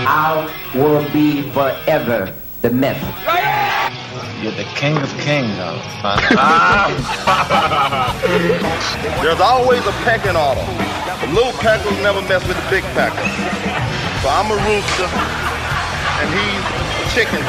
I will be forever the myth. You're the king of kings, There's always a pecking order. The little peckers never mess with the big pecker. So I'm a rooster, and he's a chicken,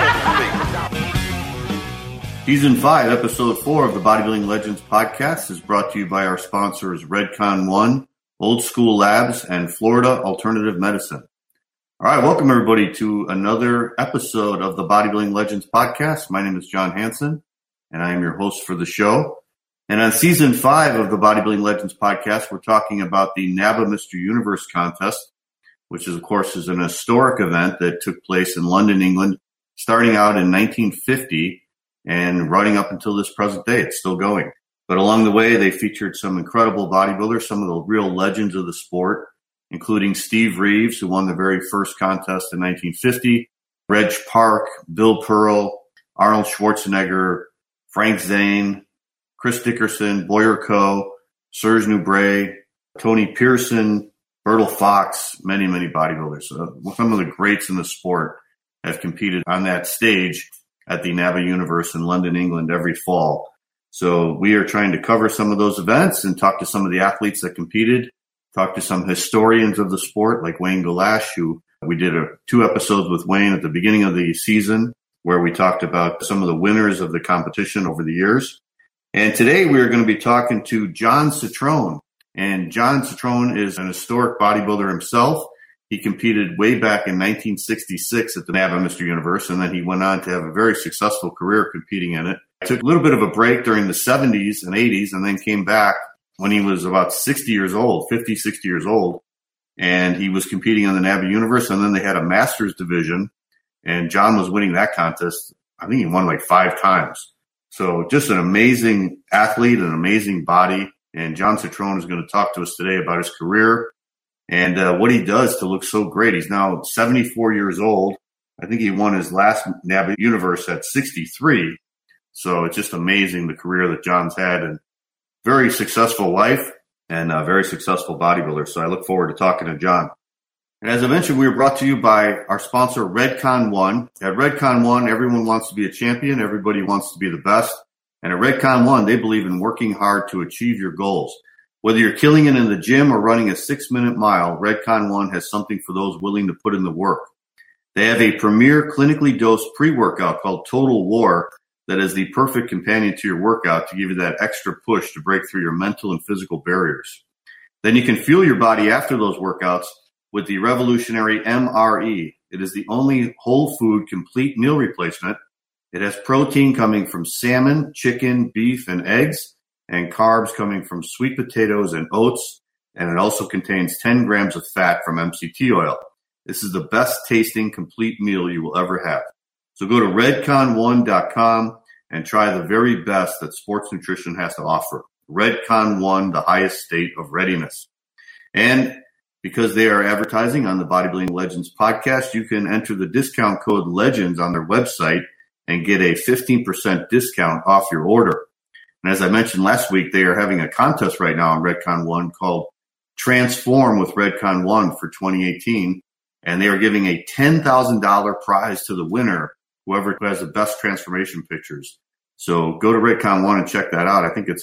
so to speak. Season 5, Episode 4 of the Bodybuilding Legends podcast is brought to you by our sponsors Redcon One, Old School Labs, and Florida Alternative Medicine. All right, welcome everybody to another episode of the Bodybuilding Legends podcast. My name is John Hansen, and I am your host for the show. And on Season 5 of the Bodybuilding Legends podcast, we're talking about the NABBA Mr. Universe contest, which is, of course, is an historic event that took place in London, England, starting out in 1950 and running up until this present day. It's still going. But along the way, they featured some incredible bodybuilders, some of the real legends of the sport, including Steve Reeves, who won the very first contest in 1950, Reg Park, Bill Pearl, Arnold Schwarzenegger, Frank Zane, Chris Dickerson, Boyer Coe, Serge Nubret, Tony Pearson, Bertil Fox, many, many bodybuilders. Some of the greats in the sport have competed on that stage at the NABBA Universe in London, England every fall. So we are trying to cover some of those events and talk to some of the athletes that competed, talk to some historians of the sport like Wayne Galash, who we did 2 episodes with Wayne at the beginning of the season where we talked about some of the winners of the competition over the years. And today we are going to be talking to John Citrone. And John Citrone is an historic bodybuilder himself. He competed way back in 1966 at the NABBA Mr. Universe, and then he went on to have a very successful career competing in it. Took a little bit of a break during the 70s and 80s, and then came back when he was about 60 years old, 50, 60 years old, and he was competing on the NABBA Universe, and then they had a Masters division, and John was winning that contest. I think he won like 5 times. So just an amazing athlete, an amazing body, and John Citrone is going to talk to us today about his career and what he does to look so great. He's now 74 years old. I think he won his last NABBA Universe at 63. So it's just amazing the career that John's had, and very successful life and a very successful bodybuilder. So I look forward to talking to John. And as I mentioned, we are brought to you by our sponsor, Redcon One. At Redcon One, everyone wants to be a champion. Everybody wants to be the best. And at Redcon One, they believe in working hard to achieve your goals. Whether you're killing it in the gym or running a 6-minute mile, Redcon One has something for those willing to put in the work. They have a premier clinically dosed pre-workout called Total War that is the perfect companion to your workout to give you that extra push to break through your mental and physical barriers. Then you can fuel your body after those workouts with the revolutionary MRE. It is the only whole food complete meal replacement. It has protein coming from salmon, chicken, beef, and eggs, and carbs coming from sweet potatoes and oats, and it also contains 10 grams of fat from MCT oil. This is the best tasting complete meal you will ever have. So go to redcon1.com and try the very best that sports nutrition has to offer. Redcon One, the highest state of readiness. And because they are advertising on the Bodybuilding Legends podcast, you can enter the discount code LEGENDS on their website and get a 15% discount off your order. And as I mentioned last week, they are having a contest right now on Redcon One called Transform with Redcon One for 2018. And they are giving a $10,000 prize to the winner, whoever has the best transformation pictures. So go to Redcon One and check that out. I think it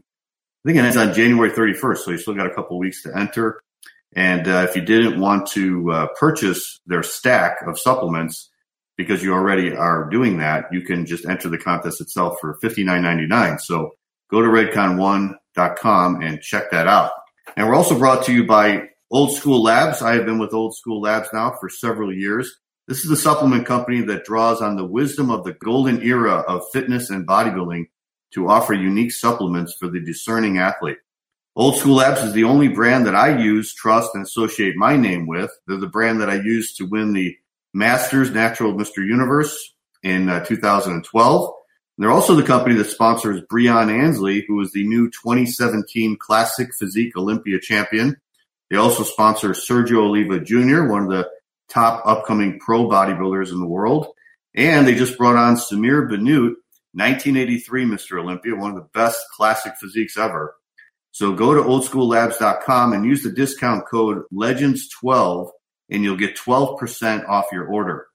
ends on January 31st, so you still got a couple weeks to enter. And if you didn't want to purchase their stack of supplements because you already are doing that, you can just enter the contest itself for $59.99. So go to redcon1.com and check that out. And we're also brought to you by Old School Labs. I have been with Old School Labs now for several years. This is the supplement company that draws on the wisdom of the golden era of fitness and bodybuilding to offer unique supplements for the discerning athlete. Old School Labs is the only brand that I use, trust, and associate my name with. They're the brand that I used to win the Masters Natural Mr. Universe in 2012. And they're also the company that sponsors Breon Ansley, who is the new 2017 Classic Physique Olympia champion. They also sponsor Sergio Oliva Jr., one of the top upcoming pro bodybuilders in the world. And they just brought on Samir Bannout, 1983 Mr. Olympia, one of the best classic physiques ever. So go to oldschoollabs.com and use the discount code LEGENDS12 and you'll get 12% off your order.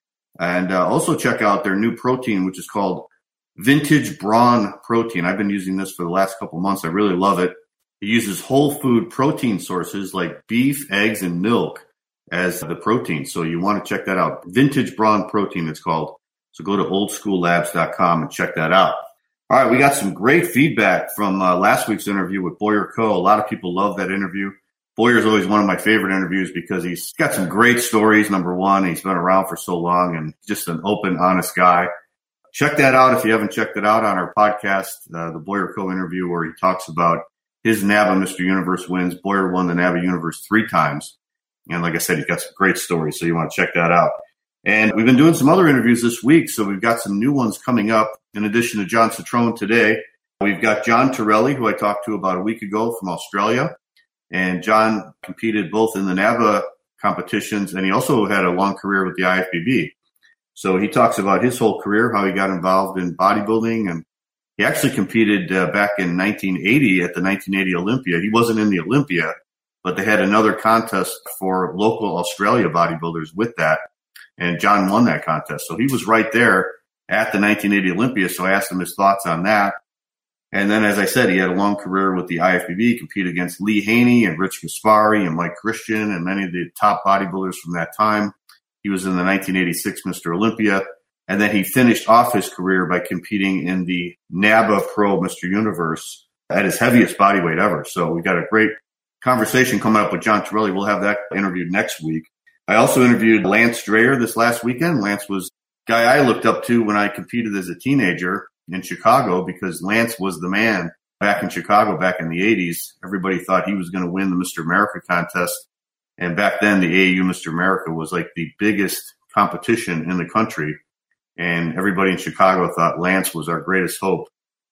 And also check out their new protein, which is called Vintage Brawn Protein. I've been using this for the last couple months. I really love it. It uses whole food protein sources like beef, eggs, and milk as the protein. So you want to check that out. Vintage Brawn Protein, it's called. So go to oldschoollabs.com and check that out. All right, we got some great feedback from last week's interview with Boyer Coe. A lot of people love that interview. Boyer's always one of my favorite interviews because he's got some great stories, number one. He's been around for so long and just an open, honest guy. Check that out if you haven't checked it out on our podcast, the Boyer Coe interview, where he talks about his NABA Mr. Universe wins. Boyer won the NABA Universe 3 times. And like I said, he's got some great stories, so you want to check that out. And we've been doing some other interviews this week, so we've got some new ones coming up. In addition to John Citrone today, we've got John Torelli, who I talked to about a week ago from Australia. And John competed both in the NABA competitions, and he also had a long career with the IFBB. So he talks about his whole career, how he got involved in bodybuilding, and he actually competed back in 1980 at the 1980 Olympia. He wasn't in the Olympia, but they had another contest for local Australia bodybuilders with that. And John won that contest. So he was right there at the 1980 Olympia. So I asked him his thoughts on that. And then, as I said, he had a long career with the IFBB, competed against Lee Haney and Rich Gaspari and Mike Christian and many of the top bodybuilders from that time. He was in the 1986 Mr. Olympia. And then he finished off his career by competing in the NABA Pro Mr. Universe at his heaviest body weight ever. So we got a great conversation coming up with John Torelli. We'll have that interviewed next week. I also interviewed Lance Dreyer this last weekend. Lance was a guy I looked up to when I competed as a teenager in Chicago, because Lance was the man back in Chicago back in the 80s. Everybody thought he was going to win the Mr. America contest. And back then, the AAU Mr. America was like the biggest competition in the country. And everybody in Chicago thought Lance was our greatest hope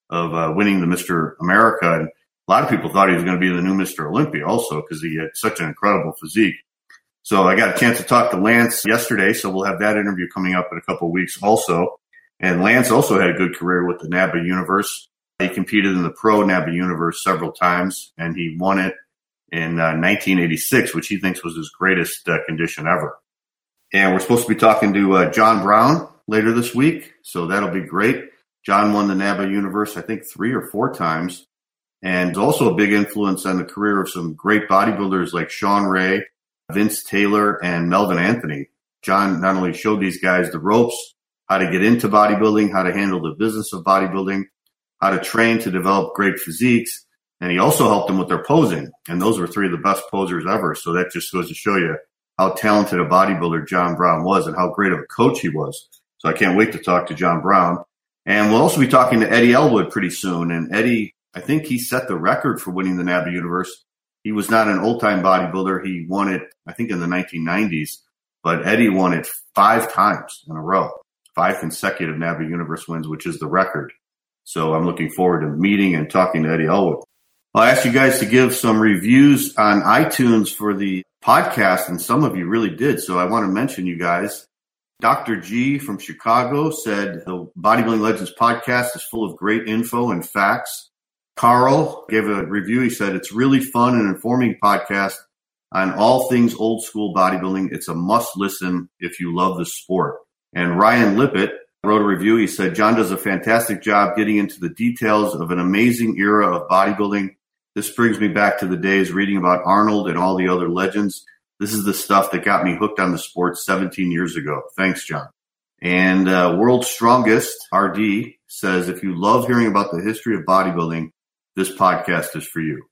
of winning the Mr. America. And a lot of people thought he was going to be the new Mr. Olympia also, because he had such an incredible physique. So I got a chance to talk to Lance yesterday, so we'll have that interview coming up in a couple of weeks also. And Lance also had a good career with the NABA Universe. He competed in the Pro NABA Universe several times, and he won it in 1986, which he thinks was his greatest condition ever. And we're supposed to be talking to John Brown later this week, so that'll be great. John won the NABA Universe, I think, 3 or 4 times, and also a big influence on the career of some great bodybuilders like Sean Ray, Vince Taylor, and Melvin Anthony. John not only showed these guys the ropes, how to get into bodybuilding, how to handle the business of bodybuilding, how to train to develop great physiques, and he also helped them with their posing. And those were 3 of the best posers ever. So that just goes to show you how talented a bodybuilder John Brown was and how great of a coach he was. So I can't wait to talk to John Brown. And we'll also be talking to Eddie Elwood pretty soon. And Eddie, I think he set the record for winning the NABA Universe. He was not an old-time bodybuilder. He won it, I think, in the 1990s. But Eddie won it 5 times in a row. 5 consecutive NABA Universe wins, which is the record. So I'm looking forward to meeting and talking to Eddie Elwood. I asked you guys to give some reviews on iTunes for the podcast, and some of you really did. So I want to mention you guys. Dr. G from Chicago said the Bodybuilding Legends podcast is full of great info and facts. Carl gave a review. He said, it's really fun and informing podcast on all things old school bodybuilding. It's a must listen if you love the sport. And Ryan Lippett wrote a review. He said, John does a fantastic job getting into the details of an amazing era of bodybuilding. This brings me back to the days reading about Arnold and all the other legends. This is the stuff that got me hooked on the sport 17 years ago. Thanks, John. And World's Strongest, RD, says, if you love hearing about the history of bodybuilding, this podcast is for you.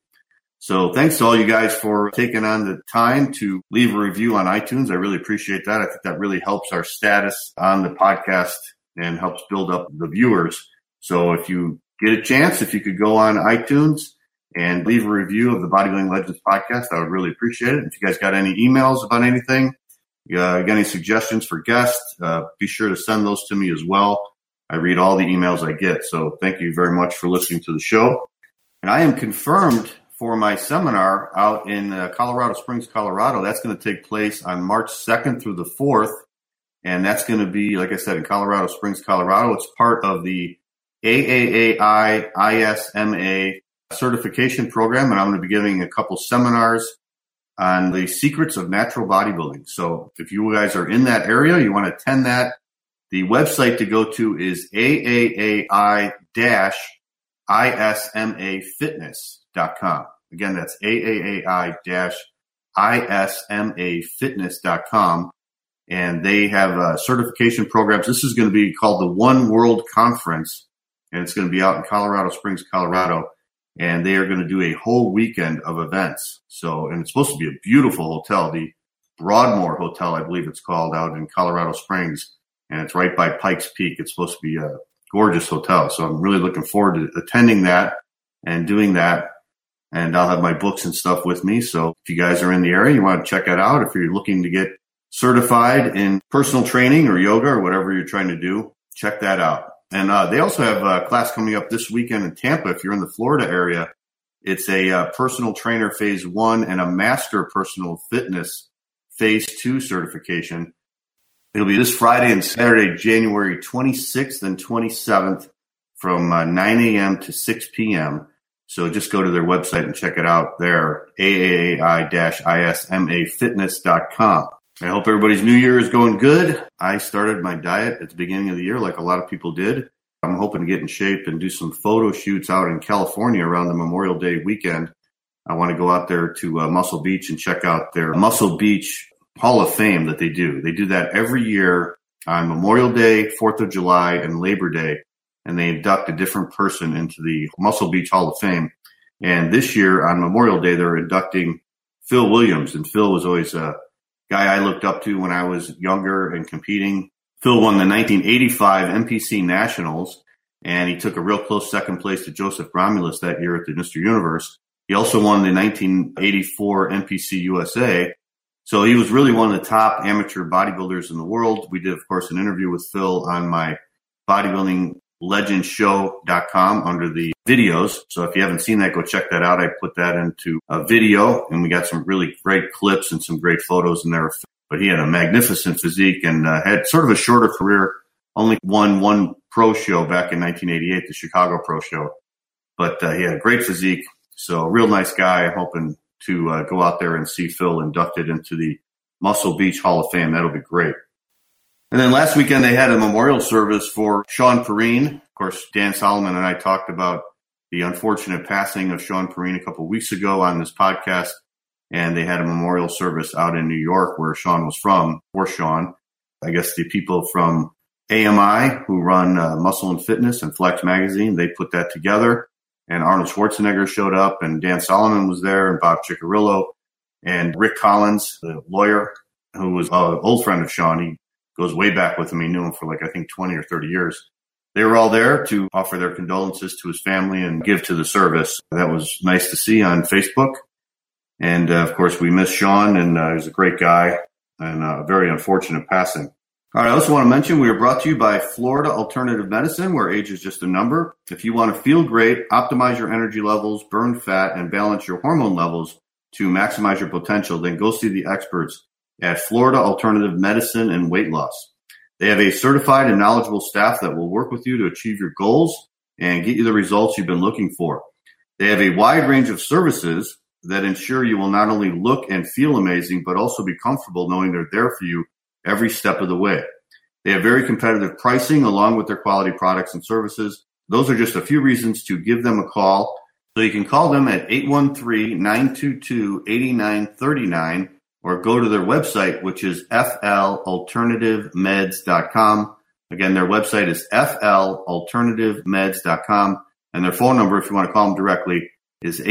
So thanks to all you guys for taking on the time to leave a review on iTunes. I really appreciate that. I think that really helps our status on the podcast and helps build up the viewers. So if you get a chance, if you could go on iTunes and leave a review of the Bodybuilding Legends podcast, I would really appreciate it. If you guys got any emails about anything, got any suggestions for guests, be sure to send those to me as well. I read all the emails I get. So thank you very much for listening to the show. And I am confirmed for my seminar out in Colorado Springs, Colorado. That's going to take place on March 2nd through the 4th. And that's going to be, like I said, in Colorado Springs, Colorado. It's part of the AAAI ISMA certification program. And I'm going to be giving a couple seminars on the secrets of natural bodybuilding. So if you guys are in that area, you want to attend that, the website to go to is AAAI-ISMAfitness.com. Again, that's AAAI-ISMAfitness.com. And they have certification programs. This is going to be called the One World Conference, and it's going to be out in Colorado Springs, Colorado. And they are going to do a whole weekend of events. So, and it's supposed to be a beautiful hotel, the Broadmoor Hotel, I believe it's called, out in Colorado Springs. And it's right by Pikes Peak. It's supposed to be a gorgeous hotel. So I'm really looking forward to attending that and doing that. And I'll have my books and stuff with me. So if you guys are in the area, you want to check it out. If you're looking to get certified in personal training or yoga or whatever you're trying to do, check that out. And they also have a class coming up this weekend in Tampa. If you're in the Florida area, it's a personal trainer phase 1 and a master personal fitness phase 2 certification. It'll be this Friday and Saturday, January 26th and 27th from 9 a.m. to 6 p.m. So just go to their website and check it out there, AAAI-ISMAfitness.com. I hope everybody's new year is going good. I started my diet at the beginning of the year like a lot of people did. I'm hoping to get in shape and do some photo shoots out in California around the Memorial Day weekend. I want to go out there to Muscle Beach and check out their Muscle Beach Hall of Fame that they do. They do that every year on Memorial Day, 4th of July, and Labor Day, and they induct a different person into the Muscle Beach Hall of Fame. And this year on Memorial Day, they're inducting Phil Williams, and Phil was always a guy I looked up to when I was younger and competing. Phil won the 1985 NPC Nationals, and he took a real close second place to Joseph Romulus that year at the Mr. Universe. He also won the 1984 NPC USA. So he was really one of the top amateur bodybuilders in the world. We did, of course, an interview with Phil on my bodybuildinglegendshow.com under the videos. So if you haven't seen that, go check that out. I put that into a video, and we got some really great clips and some great photos in there. But he had a magnificent physique and had sort of a shorter career, only won one pro show back in 1988, the Chicago Pro Show. But he had a great physique. So real nice guy. I'm hoping to go out there and see Phil inducted into the Muscle Beach Hall of Fame. That'll be great. And then last weekend they had a memorial service for Sean Perrine. Of course, Dan Solomon and I talked about the unfortunate passing of Sean Perrine a couple of weeks ago on this podcast. And they had a memorial service out in New York where Sean was from, for Sean. I guess the people from AMI who run Muscle and Fitness and Flex Magazine, they put that together. And Arnold Schwarzenegger showed up, and Dan Solomon was there, and Bob Ciccarillo, and Rick Collins, the lawyer, who was an old friend of Sean. He goes way back with him. He knew him for 20 or 30 years. They were all there to offer their condolences to his family and give to the service. That was nice to see on Facebook. And, of course, we miss Sean, and he was a great guy, and a very unfortunate passing. All right, I also want to mention we are brought to you by Florida Alternative Medicine, where age is just a number. If you want to feel great, optimize your energy levels, burn fat, and balance your hormone levels to maximize your potential, then go see the experts at Florida Alternative Medicine and Weight Loss. They have a certified and knowledgeable staff that will work with you to achieve your goals and get you the results you've been looking for. They have a wide range of services that ensure you will not only look and feel amazing, but also be comfortable knowing they're there for you every step of the way. They have very competitive pricing along with their quality products and services. Those are just a few reasons to give them a call. So you can call them at 813-922-8939 or go to their website, which is flalternativemeds.com. Again, their website is flalternativemeds.com. And their phone number, if you want to call them directly, is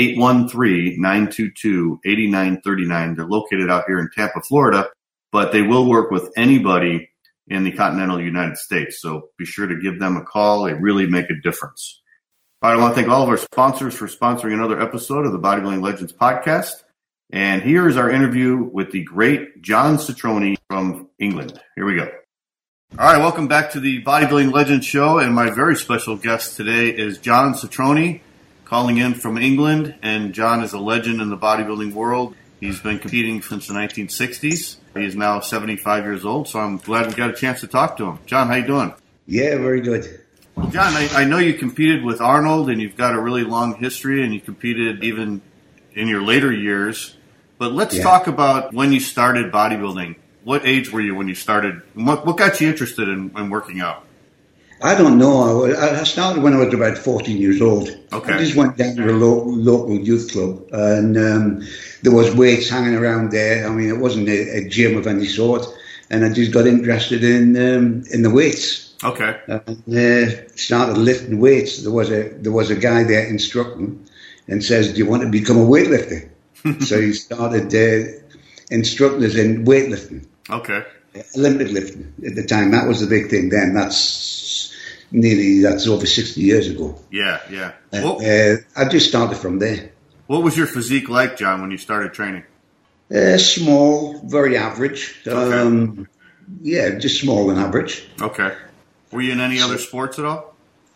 813-922-8939. They're located out here in Tampa, Florida, but they will work with anybody in the continental United States. So be sure to give them a call. They really make a difference. All right, I want to thank all of our sponsors for sponsoring another episode of the Bodybuilding Legends podcast. And here is our interview with the great John Cetrone from England. Here we go. All right, welcome back to the Bodybuilding Legends show. And my very special guest today is John Cetrone, calling in from England. And John is a legend in the bodybuilding world. He's been competing since the 1960s. He is now 75 years old, so I'm glad we got a chance to talk to him. John, how you doing? Yeah, very good. Well, John, I know you competed with Arnold, and you've got a really long history, and you competed even in your later years But let's talk about when you started bodybuilding. What age were you when you started? What got you interested in working out? I don't know. I started when I was about 14 years old. Okay. I just went down to a local youth club, and there was weights hanging around there. I mean, it wasn't a gym of any sort, and I just got interested in the weights. Okay. And started lifting weights. There was a guy there instructing, and says, "Do you want to become a weightlifter?" So he started instructing us in weightlifting. Okay. Olympic lifting at the time. That was the big thing then. That's over 60 years ago. Yeah, yeah. I just started from there. What was your physique like, John, when you started training? Small, very average. Okay. Just smaller than average. Okay. Were you in any other sports at all?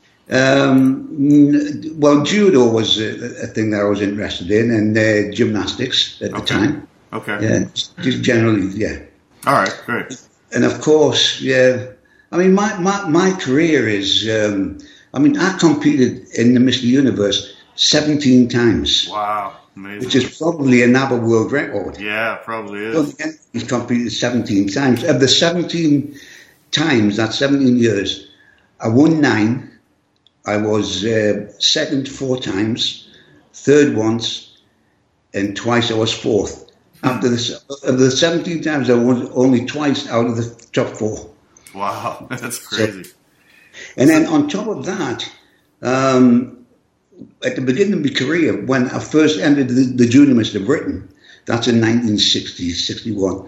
Well, judo was a thing that I was interested in, and gymnastics at the time. Okay. Yeah, just generally, yeah. All right, great. And of course, yeah. I mean, my career is. I competed in the Mr. Universe 17 times. Wow, amazing. Which is probably another world record. Yeah, probably is. He's competed 17 times. Of the 17 times, that's 17 years, I won 9. I was second 4 times, third once, and twice I was fourth. After of the 17 times, I won only twice out of the top 4. Wow, that's crazy. And then on top of that, at the beginning of my career, when I first entered the Junior Mr. Britain, that's in 1960-61,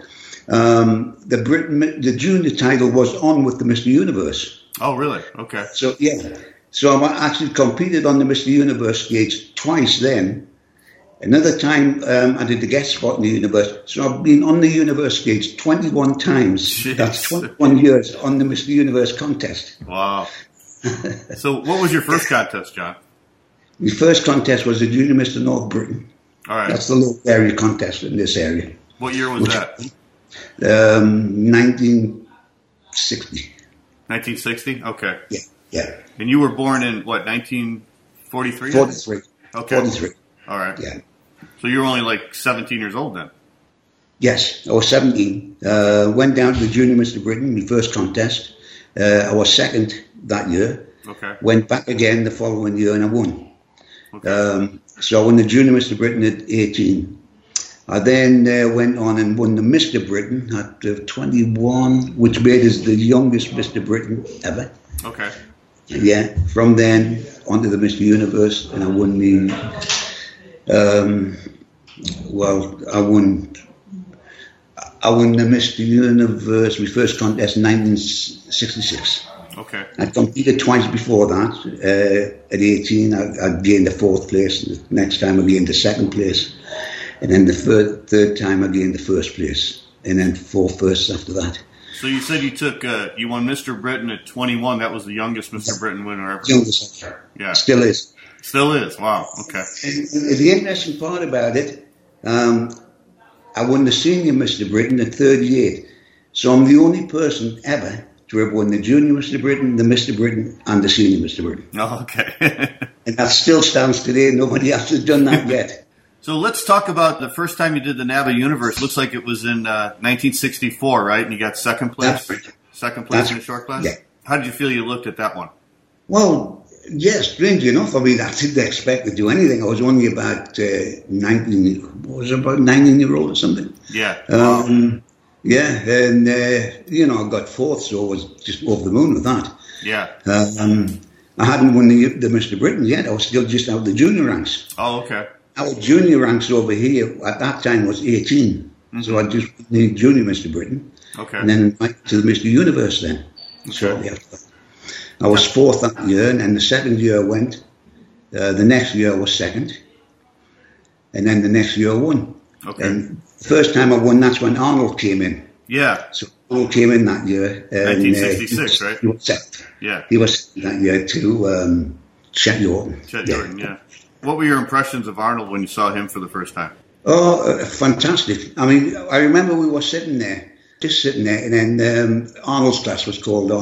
the junior title was on with the Mr. Universe. Oh, really? Okay. So, yeah. So I actually competed on the Mr. Universe stage twice then. Another time I did the guest spot in the Universe. So I've been on the Universe stage 21 times. Jeez. That's 21 years on the Mr. Universe contest. Wow. So what was your first contest, John? The first contest was the Junior Mr. North Britain. All right. That's the local area contest in this area. What year was that? 1960. 1960? Okay. Yeah. And you were born in, what, 1943? 43. Okay. 43. All right. Yeah. So you were only like 17 years old then? Yes, I was 17. Went down to the Junior Mr. Britain, my first contest. I was second that year. Okay. Went back again the following year and I won. Okay. So I won the Junior Mr. Britain at 18. I then went on and won the Mr. Britain at 21, which made us the youngest Mr. Britain ever. Okay. Yeah, from then on to the Mr. Universe, and I won I won the Mr. Universe, my first contest in 1966. Okay. I competed twice before that. At 18, I gained the 4th place. The next time I gained the 2nd place. And then the third time I gained the 1st place. And then 4 firsts after that. So you said you won Mr. Britain at 21. That was the youngest Mr. Britain winner ever. Youngest ever. Yeah. Still is. Still is. Wow. Okay. And the interesting part about it, I won the senior Mr. Britain at 38. So I'm the only person ever to have won the junior Mr. Britain, the Mr. Britain, and the senior Mr. Britain. Oh, okay. And that still stands today. Nobody else has done that yet. So let's talk about the first time you did the NABBA Universe. Looks like it was in 1964, right? And you got second place? That's right. Second place in the short class? Yeah. How did you feel you looked at that one? Well, yes, strangely enough, I mean, I didn't expect to do anything. I was only about 19-year-old or something. Yeah. Yeah, and, I got 4th, so I was just over the moon with that. Yeah. I hadn't won the Mr. Britain yet. I was still just out of the junior ranks. Oh, okay. Our junior ranks over here at that time was 18. Mm-hmm. So I just won the junior Mr. Britain. Okay. And then went to the Mr. Universe then. Shortly after that. I was 4th that year, and then the second year I went. The next year I was 2nd. And then the next year I won. Okay. And the first time I won, that's when Arnold came in. Yeah. So Arnold came in that year. 1966, right? He was 2nd. Yeah. He was that year too. Chet Yorton. Chet Yorton, yeah. What were your impressions of Arnold when you saw him for the first time? Oh, fantastic. I mean, I remember we were sitting there, and then Arnold's class was called on,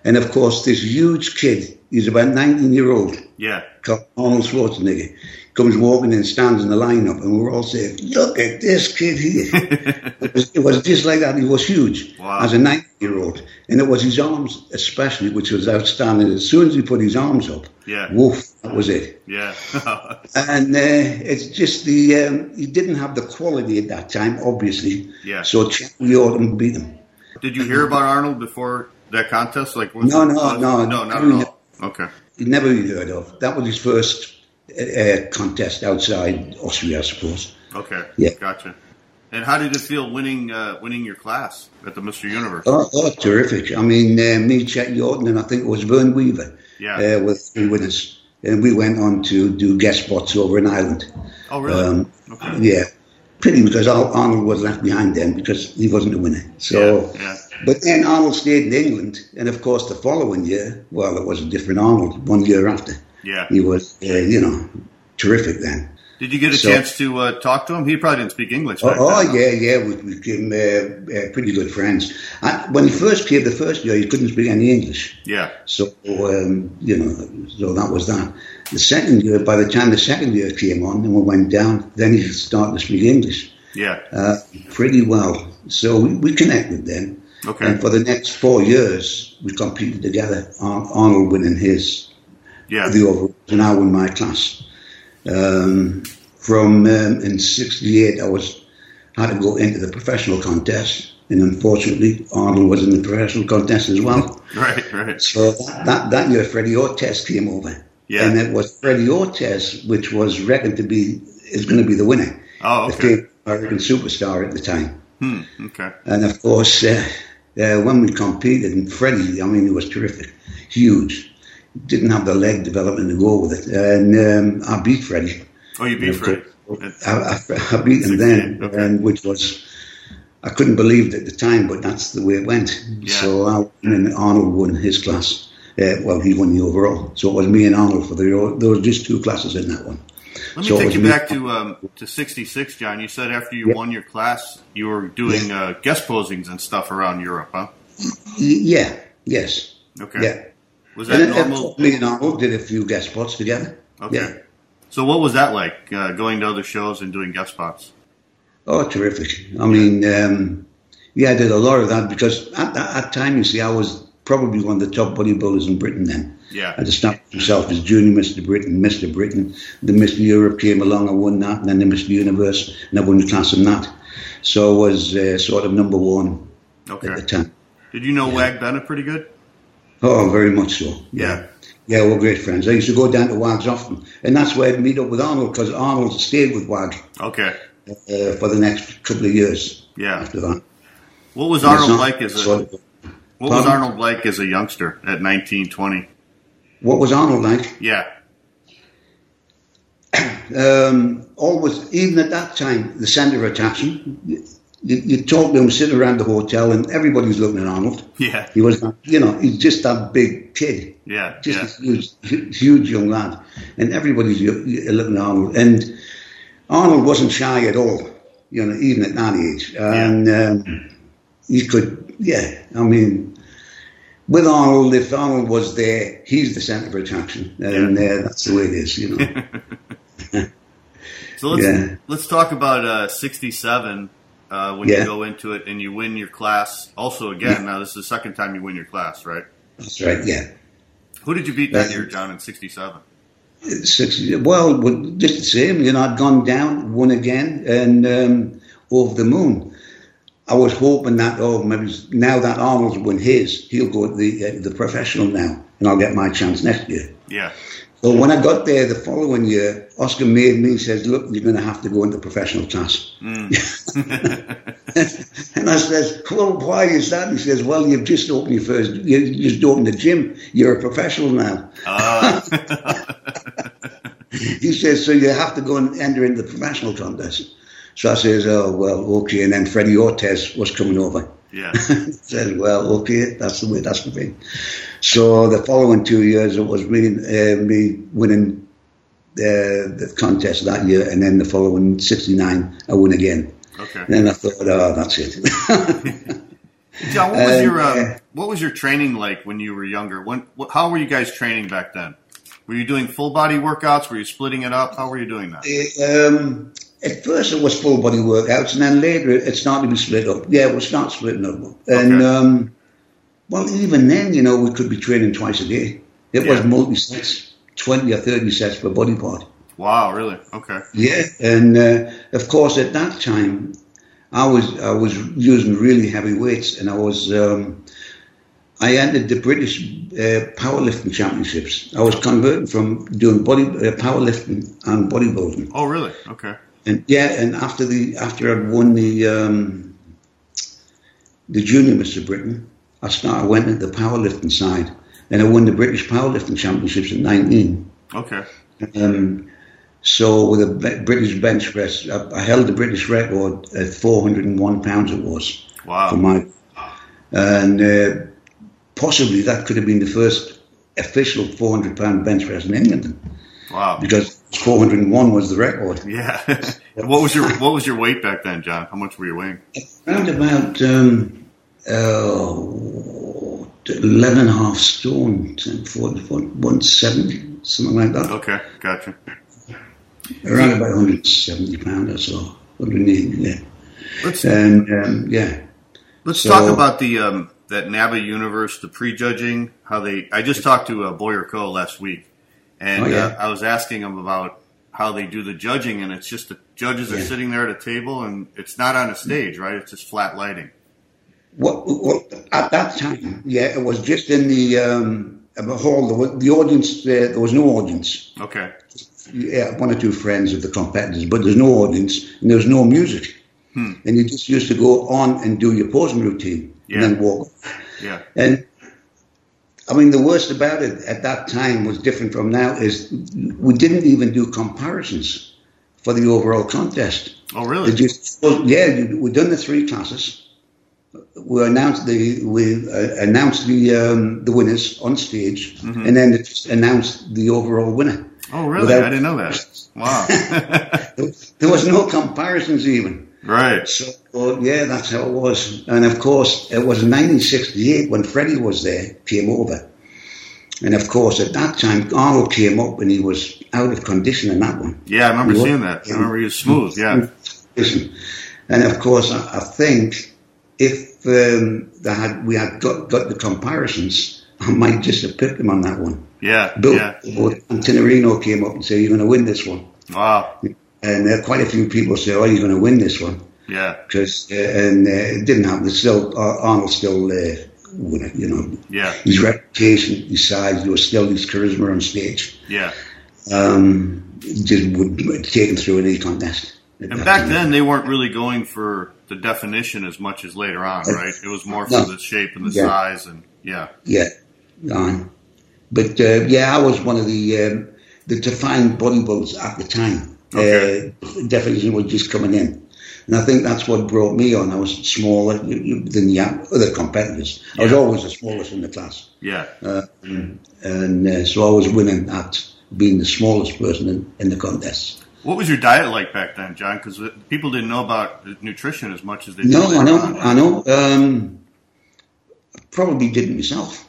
And of course, this huge kid, he's about 19-year-old, Yeah. called Arnold Schwarzenegger, comes walking in, stands in the lineup, and we're all saying, look at this kid here. It was just like that. He was huge as a 19-year-old. And it was his arms especially, which was outstanding. As soon as he put his arms up, woof, that was it. Yeah. And it's just he didn't have the quality at that time, obviously. Yeah. So Charlie Orton beat him. Did you hear about Arnold before that contest? Like, No, not at all. Okay. He never really heard of. That was his first contest outside Austria, I suppose. Okay. Yeah. Gotcha. And how did it feel winning your class at the Mr. Universe? Oh, terrific. I mean, me, Chet Yorton, and I think it was Vern Weaver were 3 winners. And we went on to do guest spots over in Ireland. Oh, really? Okay. Yeah. Pretty, because Arnold was left behind then because he wasn't a winner. So, But then Arnold stayed in England. And, of course, the following year, well, it was a different Arnold 1 year after. Yeah. He was, terrific then. Did you get a chance to talk to him? He probably didn't speak English back then. Yeah. We became pretty good friends. When he first came the first year, he couldn't speak any English. Yeah. So, so that was that. The second year, by the time the second year came on and we went down, then he started to speak English. Yeah. Pretty well. So we connected then. Okay. And for the next 4 years, we competed together. Arnold winning his, the overall, and I won my class. In 68, I had to go into the professional contest, and unfortunately, Arnold was in the professional contest as well. Right. So that year, Freddie Ortiz came over, and it was Freddie Ortiz which was reckoned is going to be the winner. Oh, okay. The American superstar at the time. Okay. And of course, when we competed, and Freddie, I mean, he was terrific, huge. Didn't have the leg development to go with it, and I beat Freddie. Oh, you beat Freddie? I beat him then, and which was, I couldn't believe it at the time, but that's the way it went. Yeah. So Arnold won his class. He won the overall. So it was me and Arnold for there were just 2 classes in that one. Let me take you back to 66, John. You said after you won your class, you were doing guest posings and stuff around Europe, huh? Yeah. Yes. Okay. Yeah. Was that normal? Me and Arnold did a few guest spots together. Okay. Yeah. So what was that like, going to other shows and doing guest spots? Oh, terrific. I mean, I did a lot of that because at that time, you see, I was probably one of the top bodybuilders in Britain then. Yeah. I just established myself as Junior Mr. Britain, Mr. Britain. The Mr. Europe came along, I won that, and then the Mr. Universe, and I won the class in that. So I was sort of number 1 at the time. Did you know Wag Bennett pretty good? Oh, very much so. Yeah. Yeah, we're great friends. I used to go down to Wag's often, and that's where I'd meet up with Arnold, because Arnold stayed with Wag. Okay. For the next couple of years. Yeah. After that. What was Arnold like as a youngster at 19, 20? What was Arnold like? Yeah. Always, even at that time, the centre of attraction. You talk to him, sit around the hotel, and everybody's looking at Arnold. Yeah. He was, he's just that big kid. Yeah. Just a huge young lad. And everybody's looking at Arnold. And Arnold wasn't shy at all, even at that age. And he could, I mean, with Arnold, if Arnold was there, he's the centre of attraction. And that's the way it is, So let's talk about 67. When you go into it and you win your class, also again, now this is the second time you win your class, right? That's right, yeah. Who did you beat that year, John, in 67? 60, well, just the same. I'd gone down, won again, and over the moon. I was hoping that, maybe now that Arnold's won his, he'll go to the professional now, and I'll get my chance next year. Yeah. So when I got there the following year, Oscar made me, says, look, you're going to have to go into professional class. And I says, well, why is that? He says, well, you've just opened you just opened the gym. You're a professional now. He says, so you have to go and enter into the professional contest. So I says, oh, well, okay. And then Freddie Ortiz was coming over. Yeah. Said, well, okay, that's the way, that's the thing. So the following 2 years, it was me winning the contest that year, and then the following 69, I won again. Okay. And then I thought, that's it. John, what was your training like when you were younger? How were you guys training back then? Were you doing full body workouts? Were you splitting it up? How were you doing that? At first it was full body workouts, and then later it started to be split up. Yeah, we'll start splitting up. And, well, even then, you know, we could be training twice a day. It was multi-sets, 20 or 30 sets per body part. Wow, really? Okay. Yeah, and of course at that time, I was using really heavy weights, and I entered the British powerlifting championships. I was converting from doing powerlifting and bodybuilding. Oh, really? Okay. And after I'd won the Junior Mr. Britain, I went into the powerlifting side, and I won the British powerlifting championships at 19. Okay. So with a British bench press, I held the British record at 401 pounds. It was. Wow. And possibly that could have been the first official 400-pound bench press in England. Wow. Because 401 was the record. Yeah. What was your weight back then, John? How much were you weighing? Around about 11.5 stone, 170, something like that. Okay, gotcha. Around about 170 pounds or so, 180. Yeah. Let's talk about the that NABBA universe, the prejudging. I just talked to Boyer Coe last week, and I was asking him about how they do the judging, and it's just the judges are sitting there at a table, and it's not on a stage, right? It's just flat lighting. Well, at that time, it was just in the hall. The audience, there was no audience. Okay. Yeah, one or two friends of the competitors, but there's no audience and there's no music. And you just used to go on and do your posing routine and then walk. Yeah. And I mean, the worst about it at that time was different from now is we didn't even do comparisons for the overall contest. Oh, really? We'd done the three classes. We announced the winners on stage, and then it just announced the overall winner. Oh, really? I didn't know that. Wow. There was no comparisons even. Right. So, that's how it was. And of course, it was 1968 when Freddie was there, came over. And of course, at that time, Arnold came up and he was out of condition in that one. Yeah, I remember seeing that. I remember he was smooth, yeah. And of course, I think if we had got the comparisons, I might just have picked him on that one. Yeah, Antinarino came up and said, "You're going to win this one." Wow. And quite a few people say, "Oh, you're going to win this one." Yeah. Because it didn't happen. Arnold still won it, you know. Yeah. His reputation, his size, there was still his charisma on stage. Yeah. Just would take him through any contest. And back then, they weren't really going for the definition as much as later on, right? It was more for the shape and the size, and Yeah. But I was one of the defined bodybuilders at the time. Okay. Definition was just coming in. And I think that's what brought me on. I was smaller than the other competitors. I was always the smallest in the class. Yeah. So I was winning at being the smallest person in the contest. What was your diet like back then, John? Because people didn't know about nutrition as much as they did. No, I know. Probably didn't myself.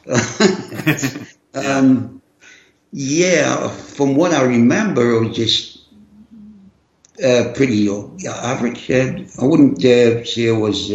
From what I remember, it was just pretty average. I wouldn't say it was.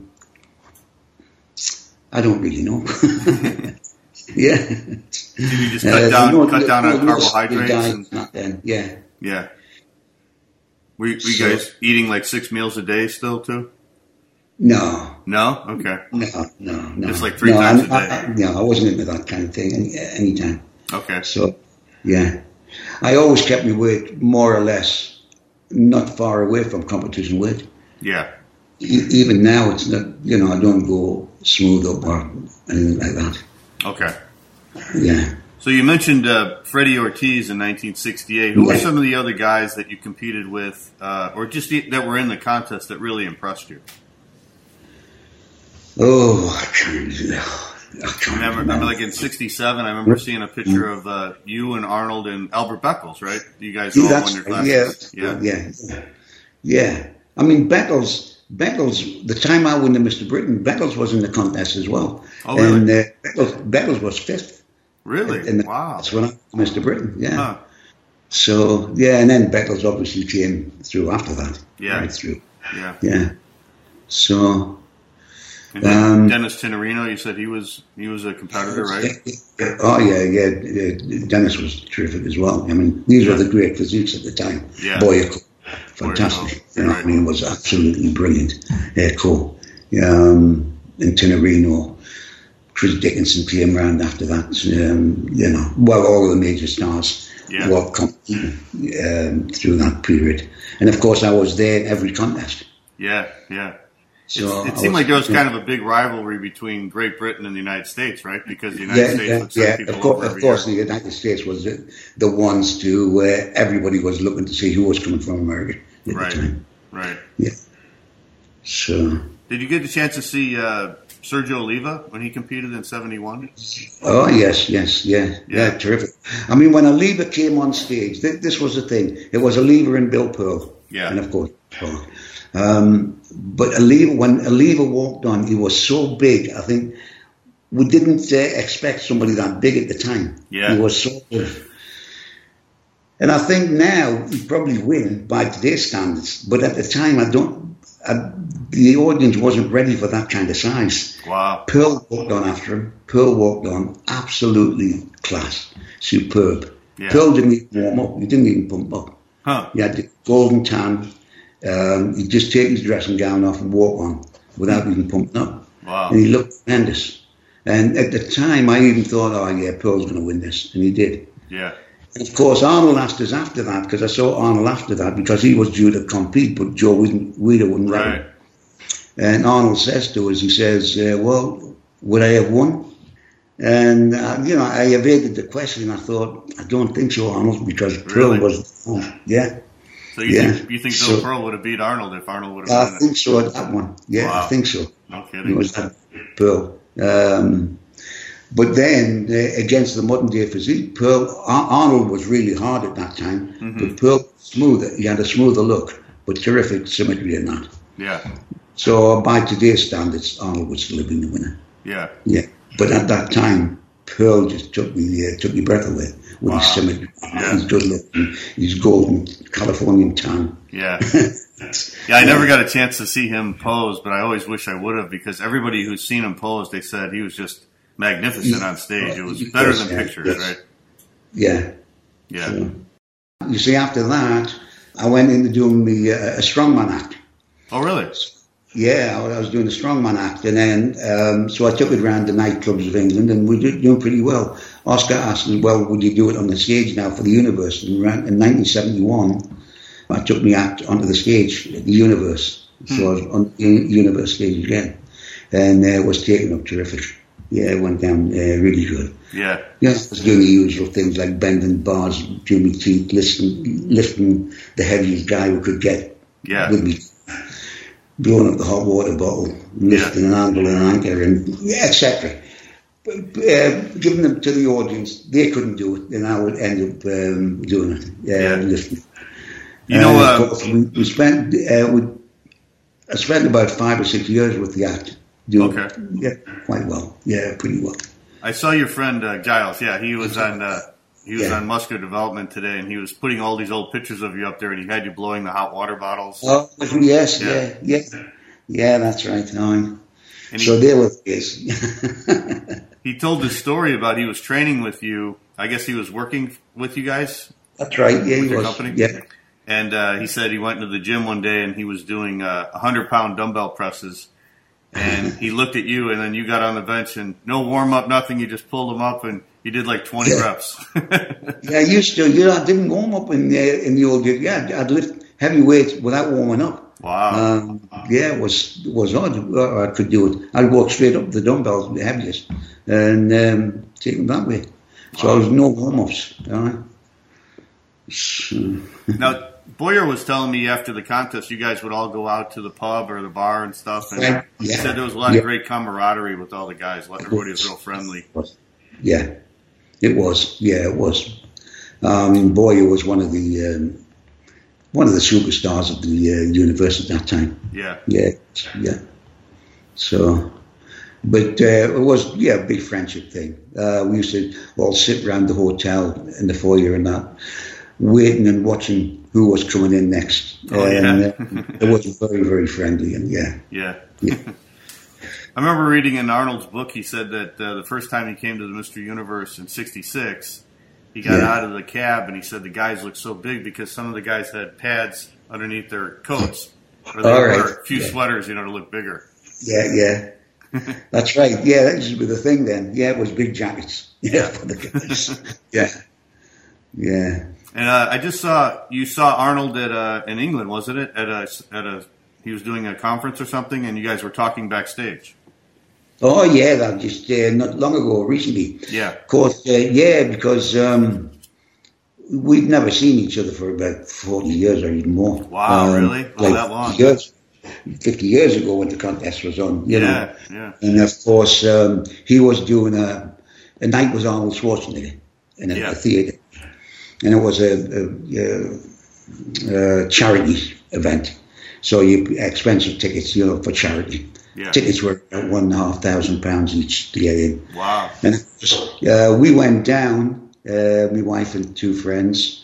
I don't really know. Yeah. Did you just cut down on carbohydrates? Not then. Yeah. Yeah. Were you guys eating like 6 meals a day still too? No. No? Okay. No. Just like 3 times a day? I wasn't into that kind of thing anytime. Okay. So, yeah. I always kept my weight more or less not far away from competition weight. Yeah. Even now, it's not, I don't go smooth up or anything like that. Okay. Yeah. So you mentioned Freddie Ortiz in 1968. Who were some of the other guys that you competed with, or just that were in the contest that really impressed you? Oh, I can't remember like in 67, I remember seeing a picture of you and Arnold and Albert Beckles, right? You guys all won your classes. Yeah. I mean, Beckles, Beckles, the time I won the Mr. Britain, Beckles was in the contest as well. Oh, really? And Beckles was 5th. Really? Wow. That's when I was Mr. Britain, yeah. Huh. So, yeah, and then Beckles obviously came through after that. Yeah. Right through. Yeah. Yeah. So... And then Dennis Tinerino, you said he was a competitor, right? Oh, yeah. Dennis was terrific as well. I mean, these were the great physiques at the time. Yeah. Boyer, fantastic. Boyer, you know, right. I mean, was absolutely brilliant. Cool. And Tinerino, Chris Dickinson came around after that. You know, well, all of the major stars were competing through that period. And, of course, I was there in every contest. Yeah, yeah. So it seemed like there was kind of a big rivalry between Great Britain and the United States, right? Because the United States would send people over every year. The United States was the ones to where everybody was looking to see who was coming from America at the time. Right. Yeah. So. Did you get the chance to see Sergio Oliva when he competed in '71? Oh yes, yeah, terrific. I mean, when Oliva came on stage, this was the thing. It was Oliva and Bill Pearl, and of course Pearl. But when Oliva walked on, he was so big. I think we didn't expect somebody that big at the time. Yeah. He was so big. And I think now he'd probably win by today's standards. But at the time, the audience wasn't ready for that kind of size. Wow. Pearl walked on after him. Pearl walked on, absolutely class, superb. Yeah. Pearl didn't even warm up. He didn't even pump up. Huh. He had the golden tan. He'd just take his dressing gown off and walk on without even pumping up. Wow. And he looked tremendous. And at the time, I even thought, oh, yeah, Pearl's going to win this. And he did. Yeah. And of course, Arnold asked us after that, because I saw Arnold after that, because he was due to compete, but Joe Weider wouldn't let him. And Arnold says to us, he says, well, would I have won? And, I evaded the question. I thought, I don't think so, Arnold, because Pearl was, yeah. So you think Bill Pearl would have beat Arnold if Arnold would have won? I think so, that one. Yeah, wow. I think so. No kidding. It was that Pearl. But then, against the modern day physique, Arnold was really hard at that time, but Pearl was smoother. He had a smoother look, but terrific symmetry in that. Yeah. So by today's standards, Arnold would still have been the winner. Yeah. Yeah. But at that time, Pearl just took me breath away with his symmetry, his good look, his golden Californian tan. Yeah. I never got a chance to see him pose, but I always wish I would have, because everybody who's seen him pose, they said he was just magnificent on stage. It was better than pictures, right? Yeah. Yeah. So, you see, after that, I went into doing a strongman act. Oh, really? Yeah, I was doing a strongman act, and then so I took it around the nightclubs of England, and we were doing pretty well. Oscar asked me, well, would you do it on the stage now for the Universe? And in 1971, I took my act onto the stage at the Universe. So I was on the Universe stage again, and it was taken up terrific. Yeah, it went down really good. Yeah. Yeah, I was doing the usual things like bending bars, doing my teeth, lifting the heaviest guy we could get with me. Blowing up the hot water bottle, lifting an angle and an anchor, and etc. Giving them to the audience, they couldn't do it, and I would end up doing it, lifting. You know, we spent I spent about 5 or 6 years with the act. Quite well. Yeah, pretty well. I saw your friend Giles. Yeah, he was on. He was on Muscular Development today, and he was putting all these old pictures of you up there, and he had you blowing the hot water bottles. Oh, yes, yeah, that's right. So there was this. He told this story about he was training with you. I guess he was working with you guys. That's right. Yeah, he was. Company? Yeah. And he said he went into the gym one day, and he was doing 100-pound dumbbell presses. And he looked at you, and then you got on the bench, and no warm-up, nothing. You just pulled him up, and you did like 20 reps. Yeah, I used to. I didn't warm up in the old gym. Yeah, I'd lift heavy weights without warming up. Wow. It was odd. I could do it. I'd walk straight up the dumbbells, the heaviest, and take them that way. So I was no warm-ups. Now, Boyer was telling me after the contest, you guys would all go out to the pub or the bar and stuff. And he said there was a lot of great camaraderie with all the guys. Everybody was real friendly. Yeah, it was. Yeah, it was. Boyer was one of the one of the superstars of the universe at that time. Yeah. Yeah. So, but it was, a big friendship thing. We used to all sit around the hotel in the foyer and that, waiting and watching who was coming in next. And it was very, very friendly. And Yeah. I remember reading in Arnold's book, he said that the first time he came to the Mr. Universe in '66, he got out of the cab and he said the guys looked so big because some of the guys had pads underneath their coats. Or they wore a few sweaters, to look bigger. Yeah. That's right. Yeah, that used to be the thing then. Yeah, it was big jackets. Yeah, for the guys. Yeah. And I just saw Arnold in England, wasn't it? He was doing a conference or something, and you guys were talking backstage. Oh yeah, that just not long ago, recently. Yeah. Of course, because we'd never seen each other for about 40 years or even more. Wow, really? That long? 50 years ago when the contest was on, Yeah. And of course, he was doing a night with Arnold Schwarzenegger in a theatre. And it was a charity event. So expensive tickets, for charity. Yeah. Tickets were about £1,500 each to get in. Wow. And we went down, my wife and two friends,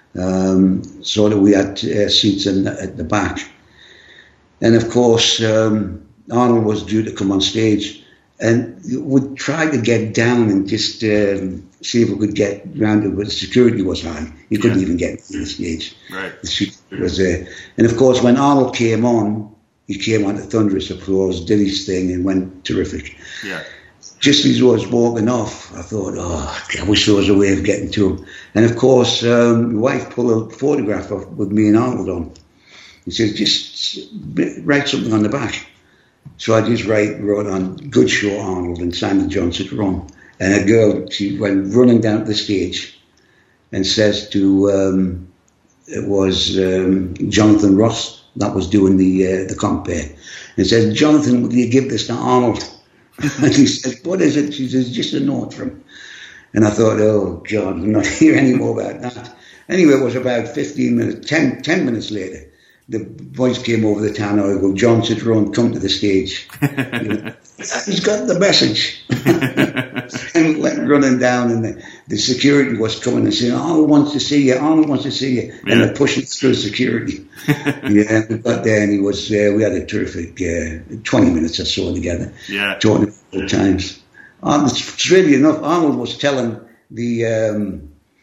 so that we had seats at the back. And of course, Arnold was due to come on stage, and we tried to get down and just see if we could get round it, but the security was high. You couldn't even get to the stage. Right. The security was there. And of course, when Arnold came on, he came on to Thunderous Applause, did his thing, and went terrific. Yeah. Just as he was walking off, I thought, I wish there was a way of getting to him. And of course, my wife pulled a photograph of with me and Arnold on. He said, just write something on the back. So I just wrote on Good Show Arnold and Simon Johnson Run. And a girl, she went running down to the stage and says to, it was Jonathan Ross that was doing the compare. And says, Jonathan, will you give this to Arnold? And he said, what is it? She says, just a note from him. And I thought, oh, God, I'm not hearing any more about that. Anyway, it was about 10 minutes later. The voice came over the town. I go, John Citroen, come to the stage. He's got the message. And we went running down, and the security was coming and saying, Arnold wants to see you, Arnold wants to see you. And they're pushing through security. We got there, and he was, we had a terrific 20 minutes or so together. Yeah. Talking a couple times. Strangely enough, Arnold was telling the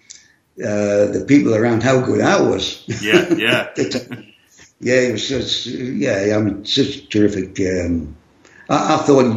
people around how good I was. Yeah. Yeah, it was such. Yeah, I mean, such terrific. I thought,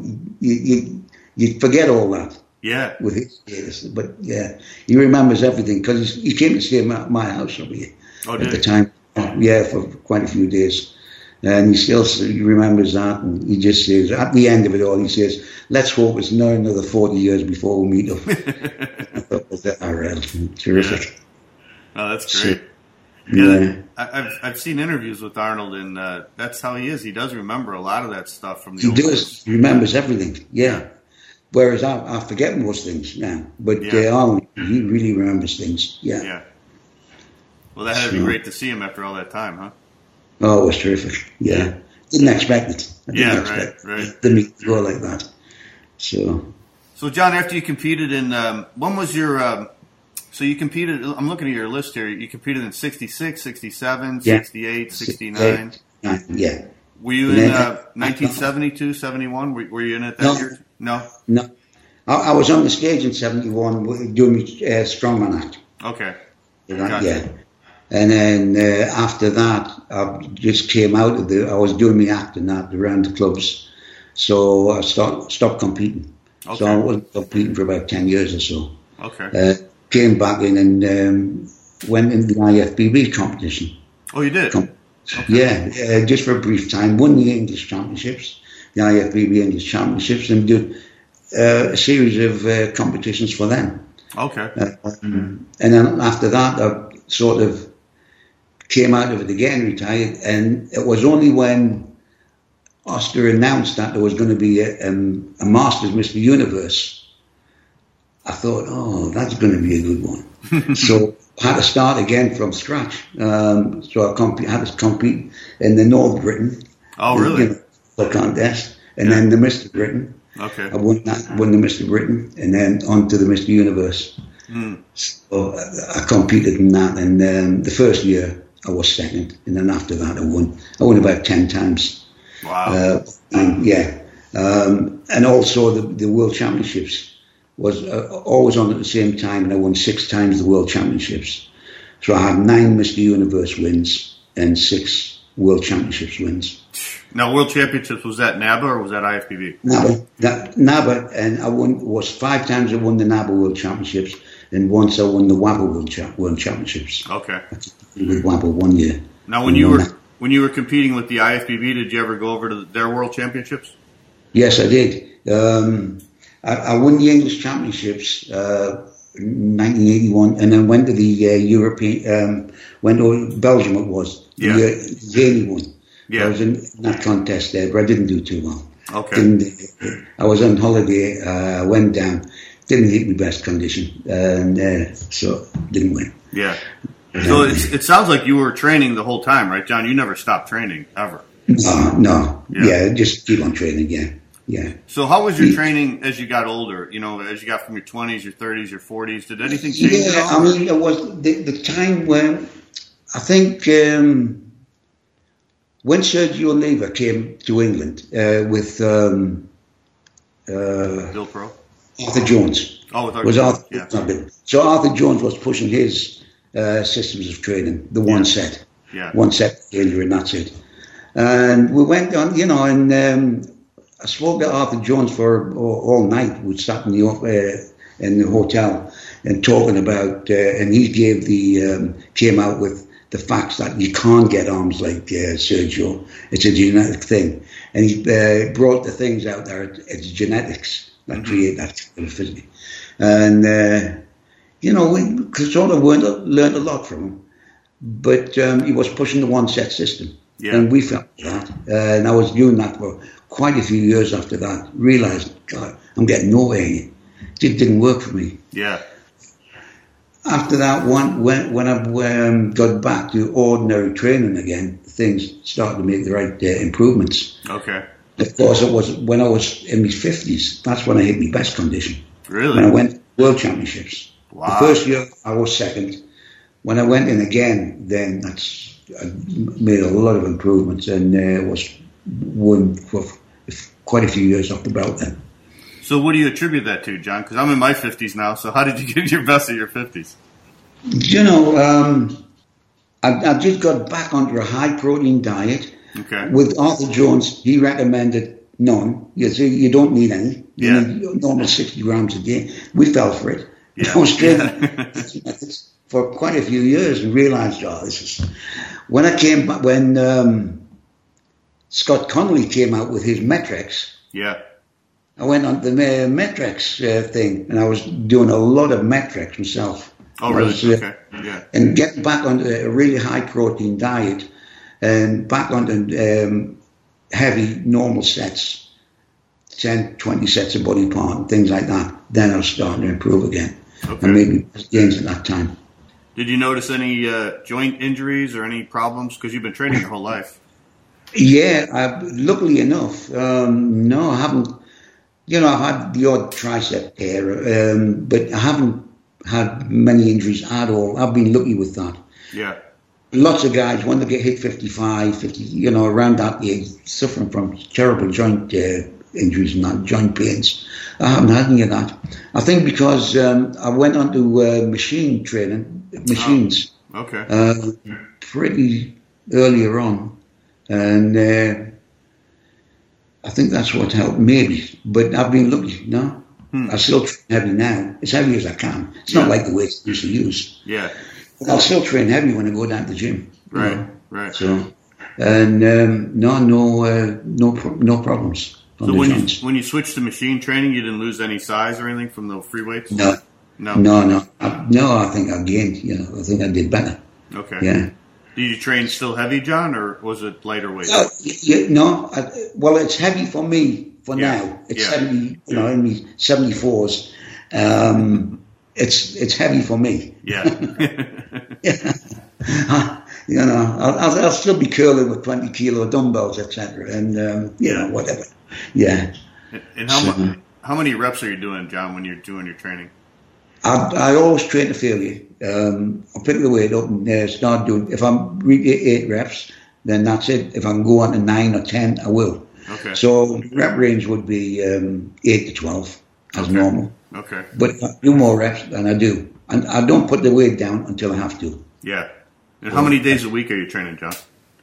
you'd forget all that. Yeah. With his status, but he remembers everything because he came to stay at my house over here at the time. For quite a few days, and he still remembers that. And he just says at the end of it all, he says, "Let's hope it's not another 40 years before we meet up." I thought was that terrific. Yeah. Oh, that's great. Yeah, I've seen interviews with Arnold, and that's how he is. He does remember a lot of that stuff from the old days. He remembers everything, Whereas I forget most things now. But Arnold, he really remembers things, Yeah. Well, that had to be great to see him after all that time, huh? Oh, it was terrific, Didn't expect it. Right. The meet to go like that. So, John, after you competed in, when was your... So you competed, I'm looking at your list here, you competed in 66, 67, 68, 69. Yeah. Were you in 1972, 71? Were you in it that year? No. I was on the stage in 71 doing my Strongman act. Okay. Gotcha. Yeah. And then after that, I just came out of I was doing my act and that around the clubs. So I stopped competing. Okay. So I wasn't competing for about 10 years or so. Okay. Came back in and went in the IFBB competition. Oh, you did? Okay. Yeah, just for a brief time. Won the English Championships, the IFBB English Championships, and did a series of competitions for them. Okay. And then after that, I sort of came out of it again, retired, and it was only when Oscar announced that there was going to be a Masters Mr. Universe, I thought, that's going to be a good one. So I had to start again from scratch. So I had to compete in the North Britain. Oh, really? The contest. And then the Mr. Britain. Okay. I won the Mr. Britain, and then on to the Mr. Universe. So I competed in that, and the first year I was second, and then after that I won. I won about 10 times. Wow. And also the World Championships was always on at the same time, and I won 6 times the World Championships. So I had 9 Mr. Universe wins and 6 World Championships wins. Now, World Championships, was that NABA or was that IFBB? NABA, and I was 5 times I won the NABA World Championships, and once I won the WABA World Championships. Okay. With WABA 1 year. Now, when you were competing with the IFBB, did you ever go over to their World Championships? Yes, I did. I won the English Championships in 1981, and then went to the European, went to Belgium. It was the only one. Yeah. I was in that contest there, but I didn't do too well. Okay. I was on holiday. I went down, didn't hit my best condition, and so didn't win. Yeah. So it sounds like you were training the whole time, right, John? You never stopped training, ever. No. Yeah, just keep on training, yeah. So how was your training as you got older? You know, as you got from your 20s, your 30s, your 40s, did anything change at all? I mean, it was the time when I think when Sergio Oliva came to England with Bill Pro? Arthur Jones. Oh, with Arthur Jones, yeah. So Arthur Jones was pushing his systems of training, the one set. Yeah. One set failure, and that's it. And we went on, and I spoke to Arthur Jones for all night. We sat in the hotel and talking about, and he came out with the facts that you can't get arms like Sergio. It's a genetic thing. And he brought the things out there. It's genetics that create that physically. And, we sort of learned a lot from him. But he was pushing the one-set system. Yeah. And we felt that. And I was doing that for quite a few years after that. Realised, God, I'm getting nowhere here. It didn't work for me. Yeah. After that, when I got back to ordinary training again, things started to make the right improvements. Okay. Of course, it was when I was in my 50s. That's when I hit my best condition. Really? When I went to World Championships. Wow. The first year, I was second. When I went in again, then I made a lot of improvements and was won for quite a few years off the belt then. So what do you attribute that to, John? Because I'm in my 50s now, so how did you get your best at your 50s? I just got back onto a high-protein diet. Okay. With Arthur Jones, he recommended none. You see, you don't need any. You need normal 60 grams a day. We fell for it. Yeah. I was training for quite a few years and realised, this is... When I came back, when Scott Connolly came out with his Metrex... Yeah. I went on the Metrex thing, and I was doing a lot of Metrex myself. Oh, really? Okay. Yeah. And getting back onto a really high-protein diet and back onto heavy, normal sets, 10, 20 sets of body part and things like that, then I was starting to improve again. Okay. And made gains at that time. Did you notice any joint injuries or any problems? Because you've been training your whole life. Yeah, luckily enough, no, I haven't. I've had the odd tricep tear, but I haven't had many injuries at all. I've been lucky with that. Yeah. Lots of guys, when they get hit 55, 50, around that age, suffering from terrible joint injuries and that, joint pains. I haven't had any of that. I think because I went on to machine training, machines. Oh, okay. Pretty earlier on. And... I think that's what helped, maybe. But I've been lucky, no? I still train heavy now, as heavy as I can. It's not like the weights I used to use. Yeah. But I'll still train heavy when I go down to the gym. Right, right. So, and no problems. So when you switched to machine training, you didn't lose any size or anything from the free weights? No. I think I gained, I think I did better. Okay. Yeah. Did you train still heavy, John, or was it lighter weight? Well, it's heavy for me now. It's 70, in my 74s. it's heavy for me. Yeah. You know, I'll still be curling with 20 kilo dumbbells, etc. And you know, whatever. Yeah. And how many reps are you doing, John, when you're doing your training? I always train to failure. I'll pick the weight up and start doing. If I'm really 8 reps, then that's it. If I can go on to 9 or 10, I will. Okay. So the rep range would be 8 to 12 as normal. Okay. But if I do more reps, then I do. And I don't put the weight down until I have to. Yeah. And how many days a week are you training, John?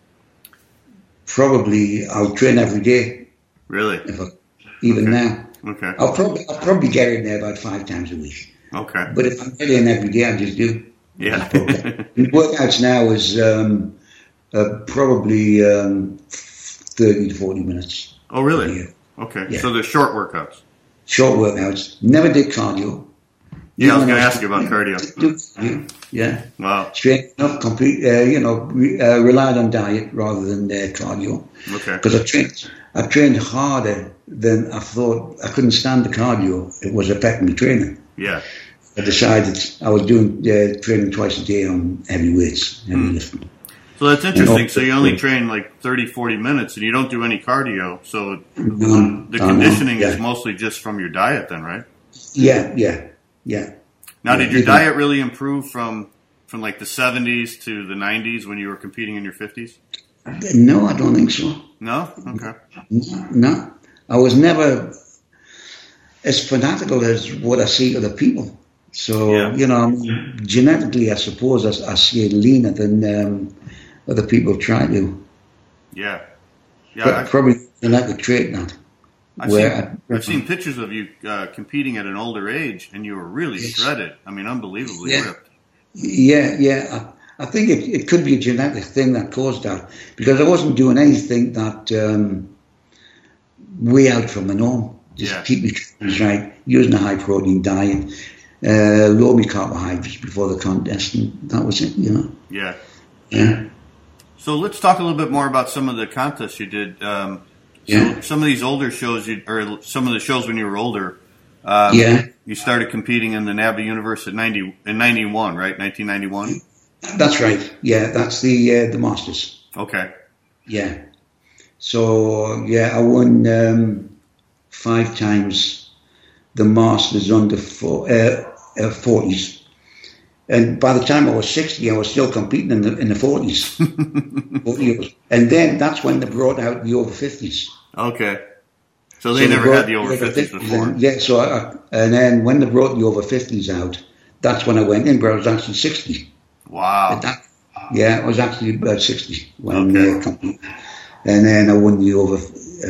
Probably I'll train every day. Really? Even now. Okay. I'll probably get in there about 5 times a week. Okay. But if I get in every day, I just do. Yeah. The workouts now is probably 30 to 40 minutes. Oh, really? Yeah. Okay. Yeah. So they're short workouts. Short workouts. Never did cardio. Yeah, I was going to ask you about cardio. Yeah. Wow. Straight enough, relied on diet rather than cardio. Okay. Because I trained harder than I thought. I couldn't stand the cardio. It was affecting my training. Yeah. I decided I was doing training twice a day on heavy weights, heavy lifting. So that's interesting. So you only train like 30, 40 minutes and you don't do any cardio. So the conditioning is mostly just from your diet then, right? Yeah. Now, did your diet really improve from like the 70s to the 90s when you were competing in your 50s? No, I don't think so. No? Okay. No. I was never as fanatical as what I see other people. So, genetically, I suppose I see leaner than other people try to. Yeah. Probably genetic trait now. I've seen pictures of you competing at an older age, and you were really shredded. I mean, unbelievably ripped. Yeah. I think it could be a genetic thing that caused that, because I wasn't doing anything that way out from the norm. Just keep my calories right, using a high protein diet, low me carbohydrates before the contest, and that was it. Yeah. Yeah. So let's talk a little bit more about some of the contests you did. So some of these older shows, or some of the shows when you were older, you started competing in the NABBA Universe in 91, right? 1991? That's right. Yeah, that's the Masters. Okay. Yeah. So, I won 5 times the Masters under 40s. And by the time I was 60, I was still competing in the 40s. 40 years. And then that's when they brought out the over 50s. Okay. So they never had the over 50s before. And then when they brought the over 50s out, that's when I went in, but I was actually 60. Wow. I was actually about 60 when I competed. And then I won the over...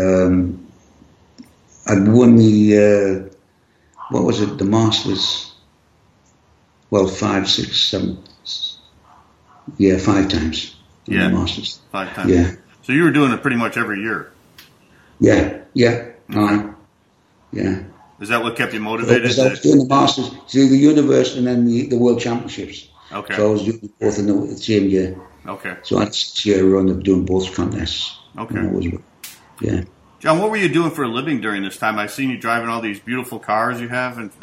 I'd won the... what was it? The Masters... Well, 5, 6, 7... Yeah, 5 times. Yeah, the Masters. 5 times. Yeah. So you were doing it pretty much every year. Yeah. Yeah. Is that what kept you motivated? I was doing the Masters, the Universe, and then the World Championships. Okay. So I was doing both in the same year. Okay. So that's the year I ended up doing both contests. Okay. Yeah. John, what were you doing for a living during this time? I've seen you driving all these beautiful cars you have. And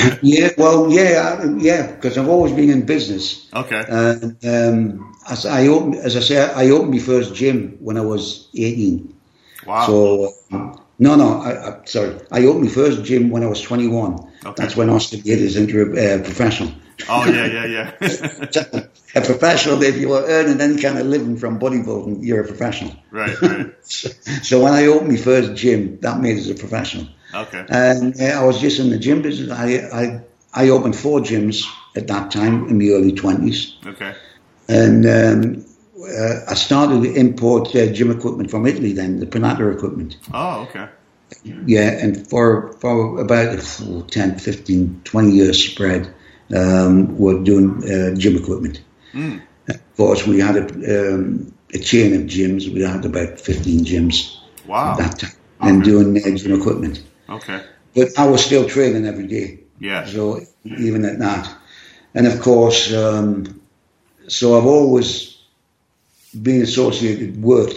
because I've always been in business. Okay. As I opened my first gym when I was 18. Wow. So, sorry. I opened my first gym when I was 21. Okay. That's when Austin did his into a professional. Oh, yeah. A professional, if you were earning any kind of living from bodybuilding, you're a professional. Right. So when I opened my first gym, that made us a professional. Okay. And I was just in the gym business. I opened 4 gyms at that time in my early 20s. Okay. And I started to import gym equipment from Italy then, the Panatta equipment. Oh, okay. Yeah, and for about a 10, 15, 20 years spread, we're doing gym equipment. Of course, we had a chain of gyms. We had about 15 gyms at that time, and doing gym equipment. Okay. But I was still training every day. Yeah. So even at that. And of course, so I've always been associated with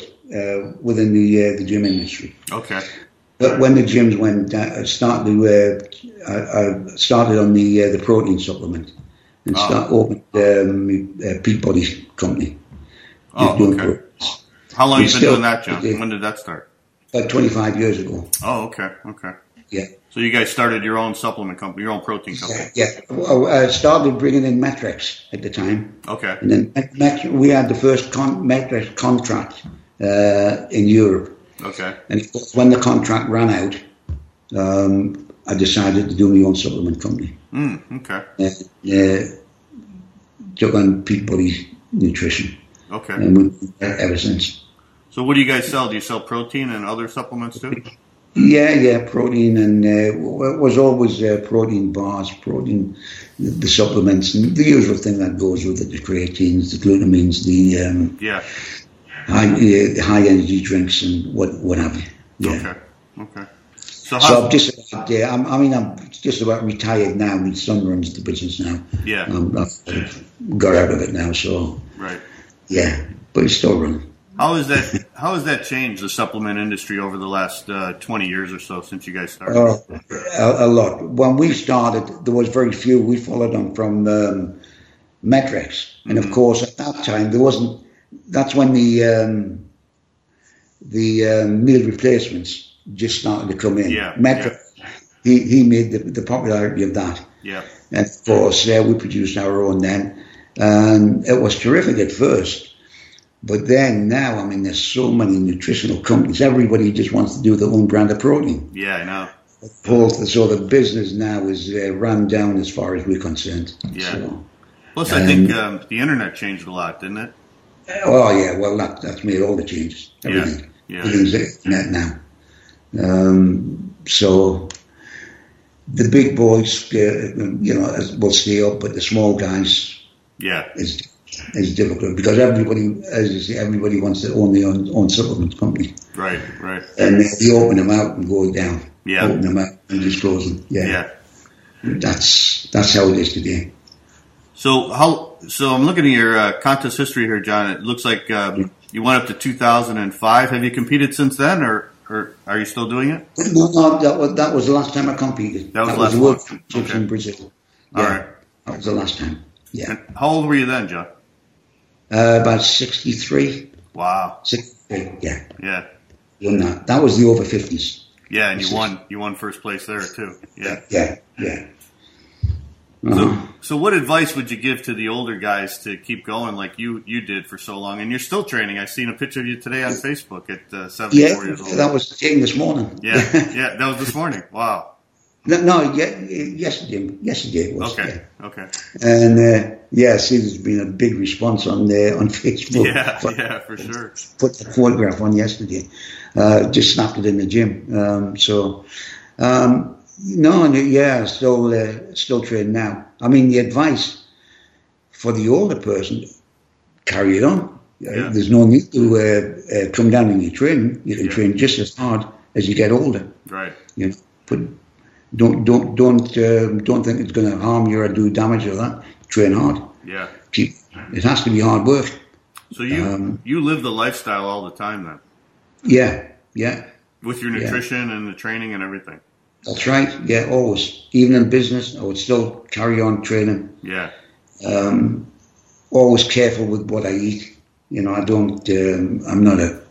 within the gym industry. Okay. But when the gyms went down, started to I started on the protein supplement and opened Peabody company. Okay. How long have you been doing that, John? When did that start? About 25 years ago. Oh, okay. Yeah. So you guys started your own supplement company, your own protein company? Yeah. Well, I started bringing in Metrex at the time. Okay. And then we had the first Metrex contract in Europe. Okay. And when the contract ran out, I decided to do my own supplement company. Okay. Took on Peabody Nutrition. Okay. And we've been there ever since. So what do you guys sell? Do you sell protein and other supplements too? Yeah, protein, and it was always protein bars, protein, the supplements, and the usual thing that goes with it, the creatines, the glutamines, the high energy drinks, and what have you. Yeah. Okay. So I'm just about, I'm just about retired now. My son runs the business now. Yeah. I've got out of it now, so. Right. Yeah, but it's still running. How has that changed the supplement industry over the last 20 years or so since you guys started? A lot. When we started, there was very few. We followed on from Metrex, and of course at that time there wasn't. That's when the meal replacements just started to come in. Yeah. Metrex, he made the popularity of that. Yeah. And of course we produced our own then, and it was terrific at first. But then now, there's so many nutritional companies. Everybody just wants to do their own brand of protein. Yeah, I know. So the business now is run down as far as we're concerned. Yeah. So, plus, I think the internet changed a lot, didn't it? Oh, yeah. Well, that's made all the changes. Everything. Yeah. Everything's internet now. So the big boys, will stay up, but the small guys, is difficult because everybody, as you say, everybody wants to own their own supplement company. Right. And they open them out and go down. Yeah. Open them out and just close them. Yeah. That's how it is today. So I'm looking at your contest history here, John. It looks like you went up to 2005. Have you competed since then, or are you still doing it? No, that was the last time I competed. That was the World last Championships in Brazil. All right. That was the last time. Yeah. And how old were you then, John? About 63. Wow. 63, yeah. Yeah. That was the over 50s. Yeah, and you won first place there too. Yeah. Yeah. So what advice would you give to the older guys to keep going like you did for so long? And you're still training. I've seen a picture of you today on Facebook at 74 years old. That was taken this morning. Yeah, that was this morning. Wow. No, yesterday. Yesterday it was. Okay. And see, there's been a big response on Facebook. Yeah, for sure. Put the photograph on yesterday. Just snapped it in the gym. Still training now. The advice for the older person, carry it on. There's no need to come down in your training. You can train just as hard as you get older. Right. But don't think it's going to harm you or do damage or that. Train hard. Yeah. It has to be hard work. So you live the lifestyle all the time then? Yeah. With your nutrition and the training and everything? That's right. Yeah, always. Even in business, I would still carry on training. Yeah. Always careful with what I eat. I don't. I'm not a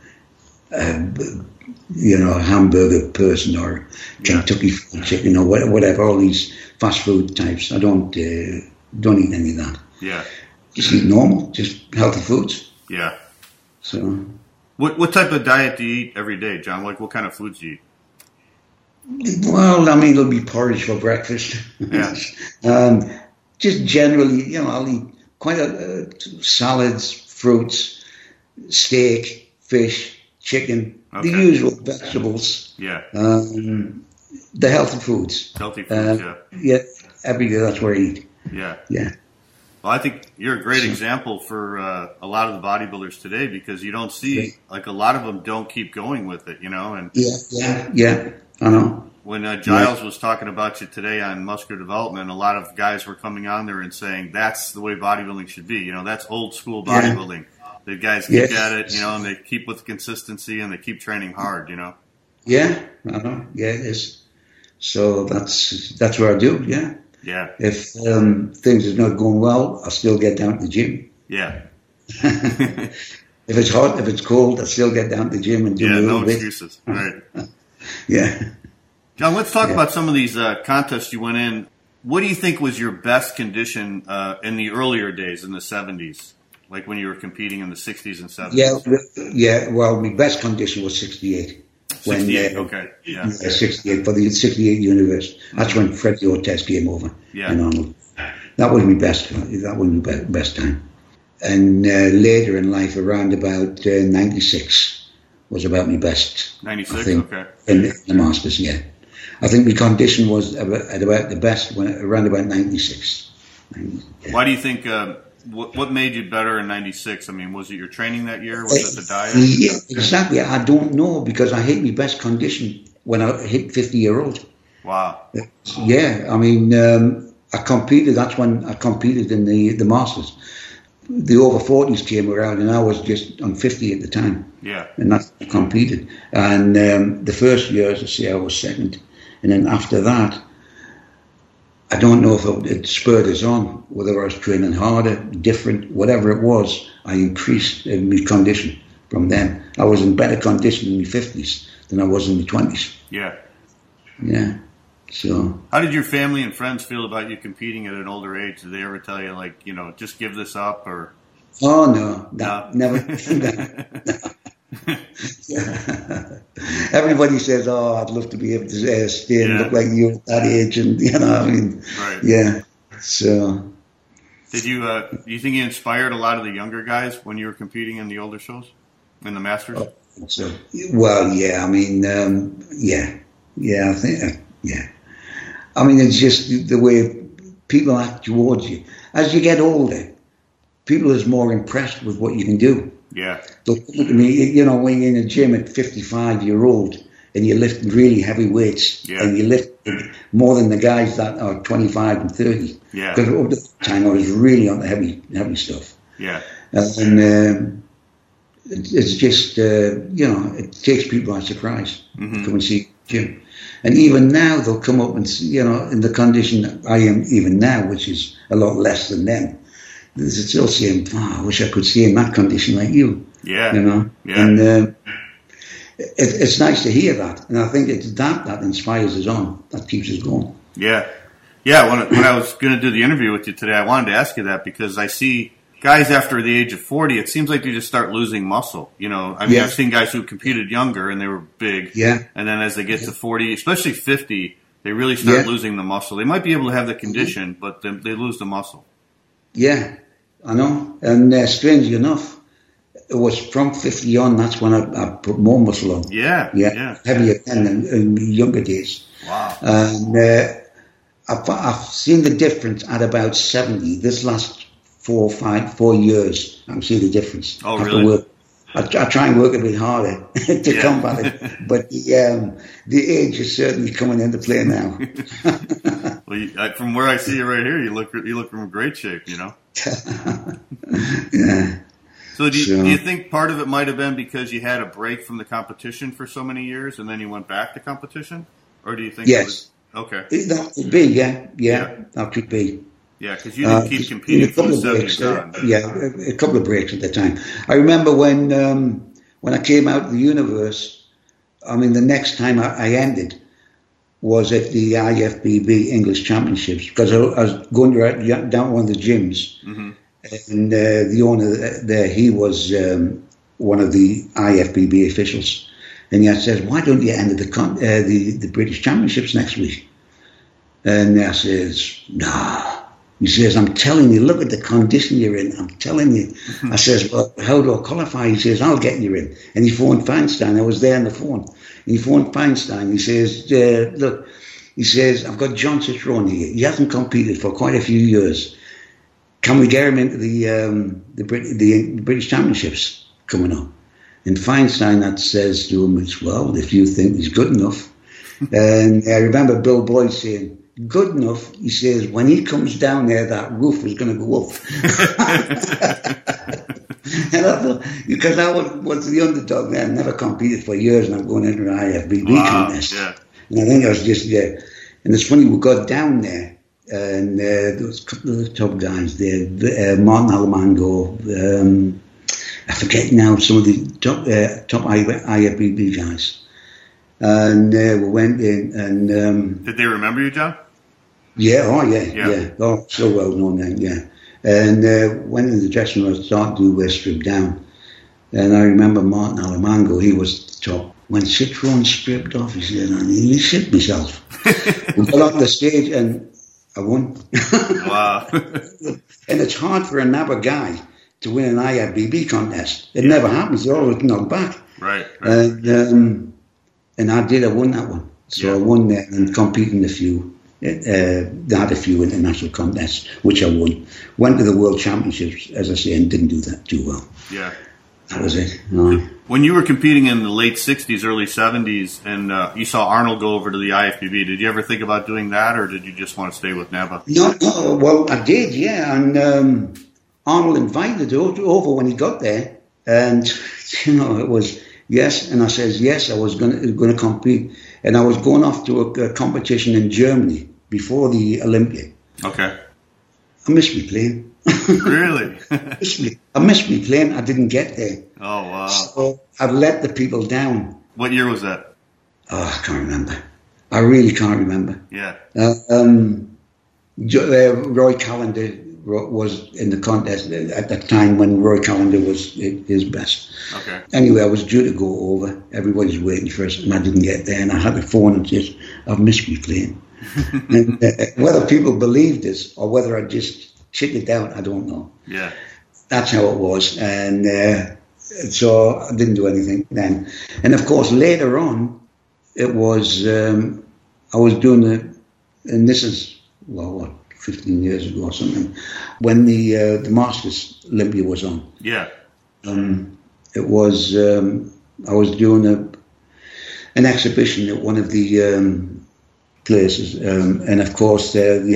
hamburger person or Kentucky Fried Chicken or whatever. All these fast food types. I don't eat any of that. Yeah. Just eat normal, just healthy foods. Yeah. So. What type of diet do you eat every day, John? Like what kind of foods do you eat? Well, it'll be porridge for breakfast. Yeah. Just generally, I'll eat quite salads, fruits, steak, fish, chicken, the usual vegetables. Yeah. The healthy foods. Healthy foods, Yeah, every day that's where I eat. Yeah. Yeah. Well, I think you're a great example for a lot of the bodybuilders today because you don't see, like a lot of them don't keep going with it, And Yeah, I know. When Giles was talking about you today on muscular development, a lot of guys were coming on there and saying that's the way bodybuilding should be. That's old school bodybuilding. The guys keep at it, and they keep with consistency and they keep training hard, Yeah, I know. Yeah, it is. So that's what I do. Yeah. Yeah. If things is not going well, I still get down to the gym. Yeah. If it's hot, if it's cold, I still get down to the gym and do a little bit. Excuses. Right. Yeah. John, let's talk about some of these contests you went in. What do you think was your best condition in the earlier days, in the 70s, like when you were competing in the 60s and 70s? Yeah. Well, my best condition was 68. 68, okay. Yeah. 68, for the 68 Universe. That's when Freddie Ortiz came over. Yeah. And Arnold. That was my best. That was my best time. And later in life, around about 96, was about my best. 96, okay. In the Masters, yeah. I think my condition was at about the best around about 96. Yeah. Why do you think, what made you better in 96? I mean, was it your training that year? Was it the diet? Yeah, exactly. I don't know, because I hit my best condition when I hit 50-year-old. Wow. Yeah, I mean, I competed. That's when I competed in the Masters. The over 40s came around, and I was just on 50 at the time. Yeah. And that's I competed. And the first year, as I say, I was second. And then after that, I don't know if it spurred us on, whether I was training harder, different, whatever it was, I increased in my condition from then. I was in better condition in my 50s than I was in my 20s. Yeah. Yeah. So, how did your family and friends feel about you competing at an older age? Did they ever tell you, like, you know, just give this up, or? Oh no, never. Everybody says, "Oh, I'd love to be able to stay and look like you at that age," and I mean, right. Yeah. So, did you? Do you think you inspired a lot of the younger guys when you were competing in the older shows, in the Masters? So, well, yeah. I mean, yeah. I think, yeah. I mean, it's just the way people act towards you. As you get older, people is more impressed with what you can do. Yeah. They'll look at me, you know, when you're in a gym at 55-year-old and you lift really heavy weights, and you lift more than the guys that are 25 and 30. Yeah. Because over the time I was really on the heavy stuff. Yeah. And it's just, you know, it takes people by surprise to come and see the gym. And even now they'll come up and, you know, in the condition I am even now, which is a lot less than them, they're still saying, I wish I could see in that condition like you. Yeah. You know? Yeah. And it's nice to hear that. And I think it's that inspires us on, that keeps us going. Yeah. Yeah, when I was going to do the interview with you today, I wanted to ask you that, because I see guys after the age of 40, it seems like they just start losing muscle. You know, I mean, I've seen guys who competed younger and they were big. Yeah. And then as they get to 40, especially 50, they really start losing the muscle. They might be able to have the condition, but they lose the muscle. Yeah, I know. And strangely enough, it was from 50 on, that's when I put more muscle on. Yeah. Heavier than in younger days. Wow. And I've seen the difference at about 70. This last 4 years, I'm seeing the difference. Oh, really? I try and work a bit harder to combat it, but the age is certainly coming into play now. Well, from where I see you right here, you look in great shape. You know. Yeah. So do you think part of it might have been because you had a break from the competition for so many years, and then you went back to competition, or do you think? Yes. Okay. That could be. Yeah. That could be. Yeah, because you didn't keep competing from the 70s on. Yeah, a couple of breaks at the time. I remember when I came out of the Universe, I mean, the next time I ended was at the IFBB English Championships, because I was going down one of the gyms, and the owner there, he was one of the IFBB officials, and he says, "Why don't you enter the British Championships next week?" And I says, "Nah." He says, "I'm telling you, look at the condition you're in. I'm telling you." I says, "Well, how do I qualify?" He says, "I'll get you in." And he phoned Feinstein. I was there on the phone. And he phoned Feinstein. He says, "Look," he says, "I've got John Citrone here. He hasn't competed for quite a few years. Can we get him into the British Championships coming up?" And Feinstein that says to him, "Well, if you think he's good enough." And I remember Bill Boyd saying, "Good enough," he says, "when he comes down there, that roof is going to go up." And I thought, because I was the underdog there, I never competed for years, and I'm going into an IFBB contest. Yeah. And I think I was just And it's funny, we got down there, and there was a couple of the top guys there, Martin Alamango, I forget now, some of the top IFBB guys. And we went in, and... Did they remember you, John? Yeah. Oh, so well known then, yeah. And went in the dressing room, started to strip down. And I remember Martin Alamango, he was the top. When Citroen stripped off, he said, I nearly shit myself. We got on the stage and I won. Wow. And it's hard for a NABBA guy to win an IFBB contest. It never happens. They're always knocked back. Right. And I won that one. So I won there and competed in a few. They had a few international contests, which I won. Went to the World Championships, as I say, and didn't do that too well. Yeah. That was it. When you were competing in the late 60s, early 70s, and you saw Arnold go over to the IFBB, did you ever think about doing that, or did you just want to stay with NABBA? No, well, I did, yeah. And Arnold invited over when he got there. And, it was yes. And I says, yes, I was going to compete. And I was going off to a competition in Germany before the Olympia. Okay. I missed me plane. Really? I missed me plane. I didn't get there. Oh, wow. So I've let the people down. What year was that? Oh, I can't remember. I really can't remember. Yeah. Roy Callender was in the contest at that time when Roy Callender was his best. Okay. Anyway, I was due to go over. Everybody's waiting for us, and I didn't get there. And I had to phone and say, I've missed me plane. And whether people believed this or whether I just chickened out, I don't know. Yeah. That's how it was. And so I didn't do anything then. And of course, later on, it was, I was doing and this is, 15 years ago or something, when the Masters Olympia was on. Yeah. It was, I was doing an exhibition at one of the places. And of course,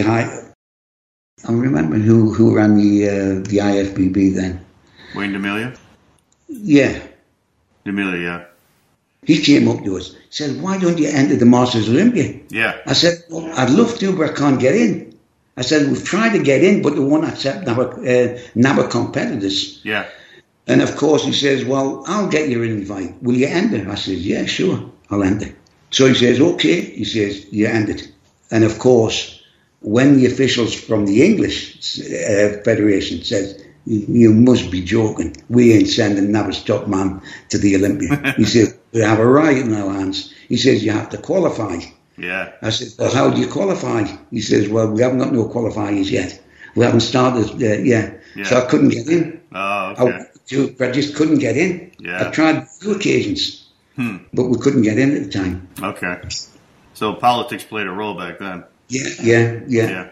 I remember who ran the IFBB then. Wayne DeMilia? Yeah. DeMilia, yeah. He came up to us, said, why don't you enter the Masters Olympia? Yeah. I said, well, I'd love to, but I can't get in. I said, we've tried to get in, but they won't accept NABBA competitors. Yeah. And of course, he says, well, I'll get you an invite. Will you enter? I said, yeah, sure, I'll enter. So he says, okay. He says, you entered. And of course, when the officials from the English Federation says, you must be joking. We ain't sending NABBA's top man to the Olympia. He said, we have a riot in our hands. He says, you have to qualify. Yeah. I said, well, how do you qualify? He says, well, we haven't got no qualifiers yet. We haven't started yet. Yeah. So I couldn't get in. Oh, okay. I just couldn't get in. Yeah. I tried 2 occasions, but we couldn't get in at the time. Okay. So politics played a role back then. Yeah.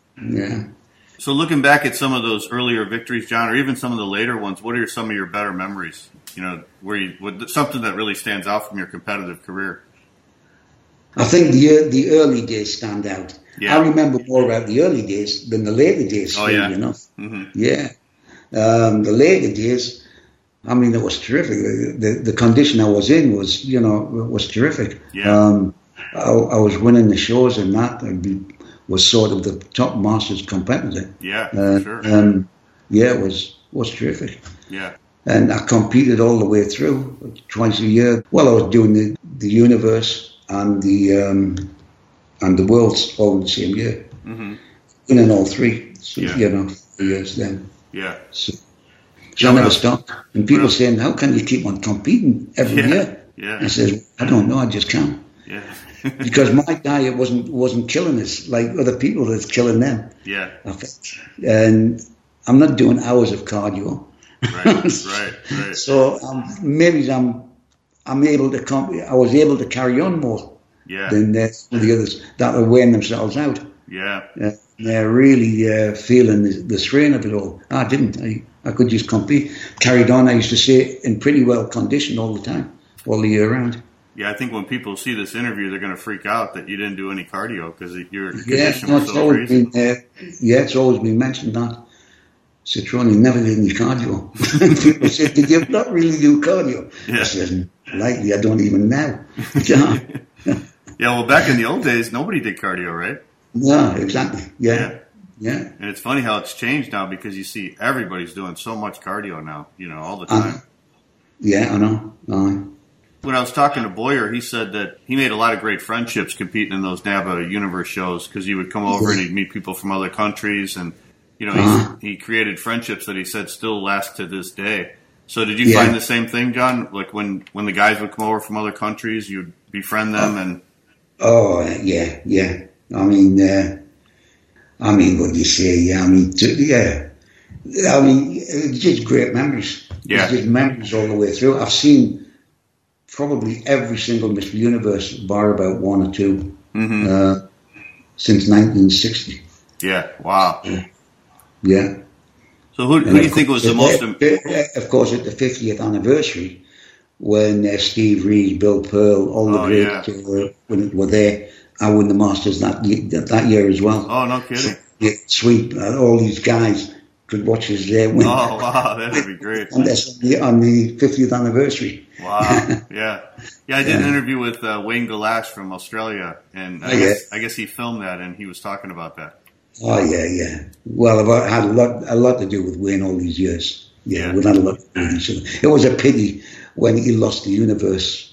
So looking back at some of those earlier victories, John, or even some of the later ones, what are some of your better memories? Something that really stands out from your competitive career? I think the early days stand out. Yeah. I remember more about the early days than the later days. Oh, yeah. Enough. Mm-hmm. Yeah. The later days, I mean, it was terrific. The condition I was in was terrific. Yeah. I was winning the shows and that. Was sort of the top Masters competitor. Yeah, sure. Yeah, it was terrific. Yeah. And I competed all the way through, twice a year. Well, I was doing the Universe and the Worlds all in the same year. Mm-hmm. Winning all 3, so, yeah. 3 years then. Yeah. So I never stopped. And people saying, how can you keep on competing every year? Yeah. I says, I don't know, I just can't. Yeah. Because my diet wasn't killing us like other people that's killing them. Yeah. And I'm not doing hours of cardio. Right. So maybe I'm able to I was able to carry on more than some of the others that are wearing themselves out. Yeah. They're really feeling the strain of it all. I didn't. I could just compete. Carried on. I used to stay in pretty well condition all the time, all the year round. Yeah, I think when people see this interview, they're going to freak out that you didn't do any cardio because your condition was so crazy. It's always been mentioned that Citroen never did any cardio. People said, did you not really do cardio? Yeah. I said, likely, I don't even know. Yeah, well, back in the old days, nobody did cardio, right? No, exactly. Yeah. And it's funny how it's changed now because you see everybody's doing so much cardio now, all the time. Yeah, I know. When I was talking to Boyer, he said that he made a lot of great friendships competing in those NABBA Universe shows because he would come over and he'd meet people from other countries, and he created friendships that he said still last to this day. So did you find the same thing, John? Like when the guys would come over from other countries, you'd befriend them and. Oh yeah. I mean, what do you say? It's just great memories. Yeah. It's just memories all the way through. I've seen probably every single Mr. Universe, bar about one or two, since 1960. Yeah. Wow. Yeah. So who do you think was the most? Of course, at the 50th anniversary, when Steve Reed, Bill Pearl, all the greats were there, I won the Masters that year as well. Oh, no kidding. So, sweet. All these guys could watch us there win. Oh, wow, that would be great. And that's on the 50th anniversary. Wow, yeah. I did an interview with Wayne Galash from Australia, and I guess he filmed that, and he was talking about that. Oh, yeah. Well, I've had a lot to do with Wayne all these years. Yeah, we've had a lot to do with each other. It was a pity when he lost the Universe.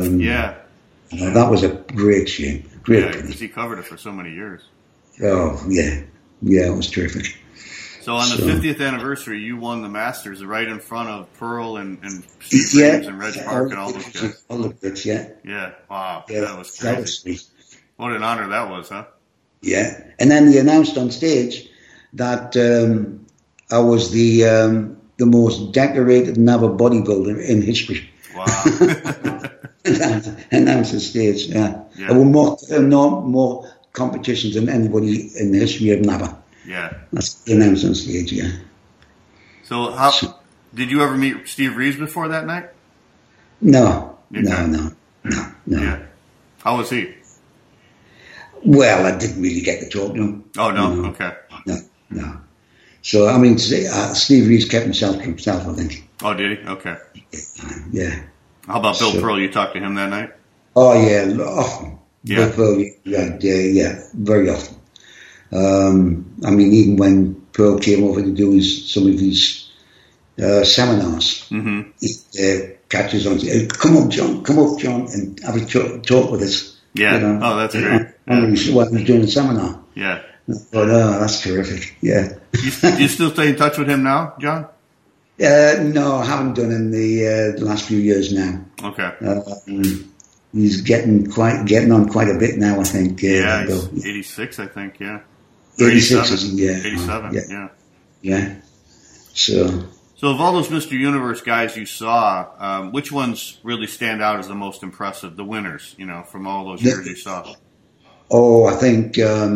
That was a great shame. Great pity. Because he covered it for so many years. Oh, yeah. Yeah, it was terrific. So on the 50th anniversary, you won the Masters right in front of Pearl and Steve Reeves and Reg Park and all those guys. All the kids, yeah. Yeah, wow. Yeah, that was crazy. That was sweet. What an honor that was, huh? Yeah. And then he announced on stage that I was the most decorated NABBA bodybuilder in history. Wow. Announced on stage, yeah. There were more competitions than anybody in the history of NABBA. Yeah. That's announced on stage, yeah. So did you ever meet Steve Reeves before that night? No. Okay. No. Yeah. How was he? Well, I didn't really get to talk to him. Oh, no? Okay. No. So, I mean, Steve Reeves kept himself to himself, I think. Oh, did he? Okay. Yeah. How about Bill Pearl? You talked to him that night? Oh, yeah, often. Yeah. Bill Pearl, yeah, very often. I mean, even when Pearl came over to do some of these seminars, he catches on, come up, John, and have a talk with us. Yeah. Oh, that's great. And he's doing a seminar. Yeah. But that's terrific. Yeah. You still stay in touch with him now, John? No, I haven't done in the last few years now. Okay. He's getting on quite a bit now, I think. He's 86, I think. Yeah. 86, isn't he? Yeah. 87. Yeah. Yeah. So of all those Mr. Universe guys you saw, which ones really stand out as the most impressive? The winners, from all those years you saw. Oh, I think.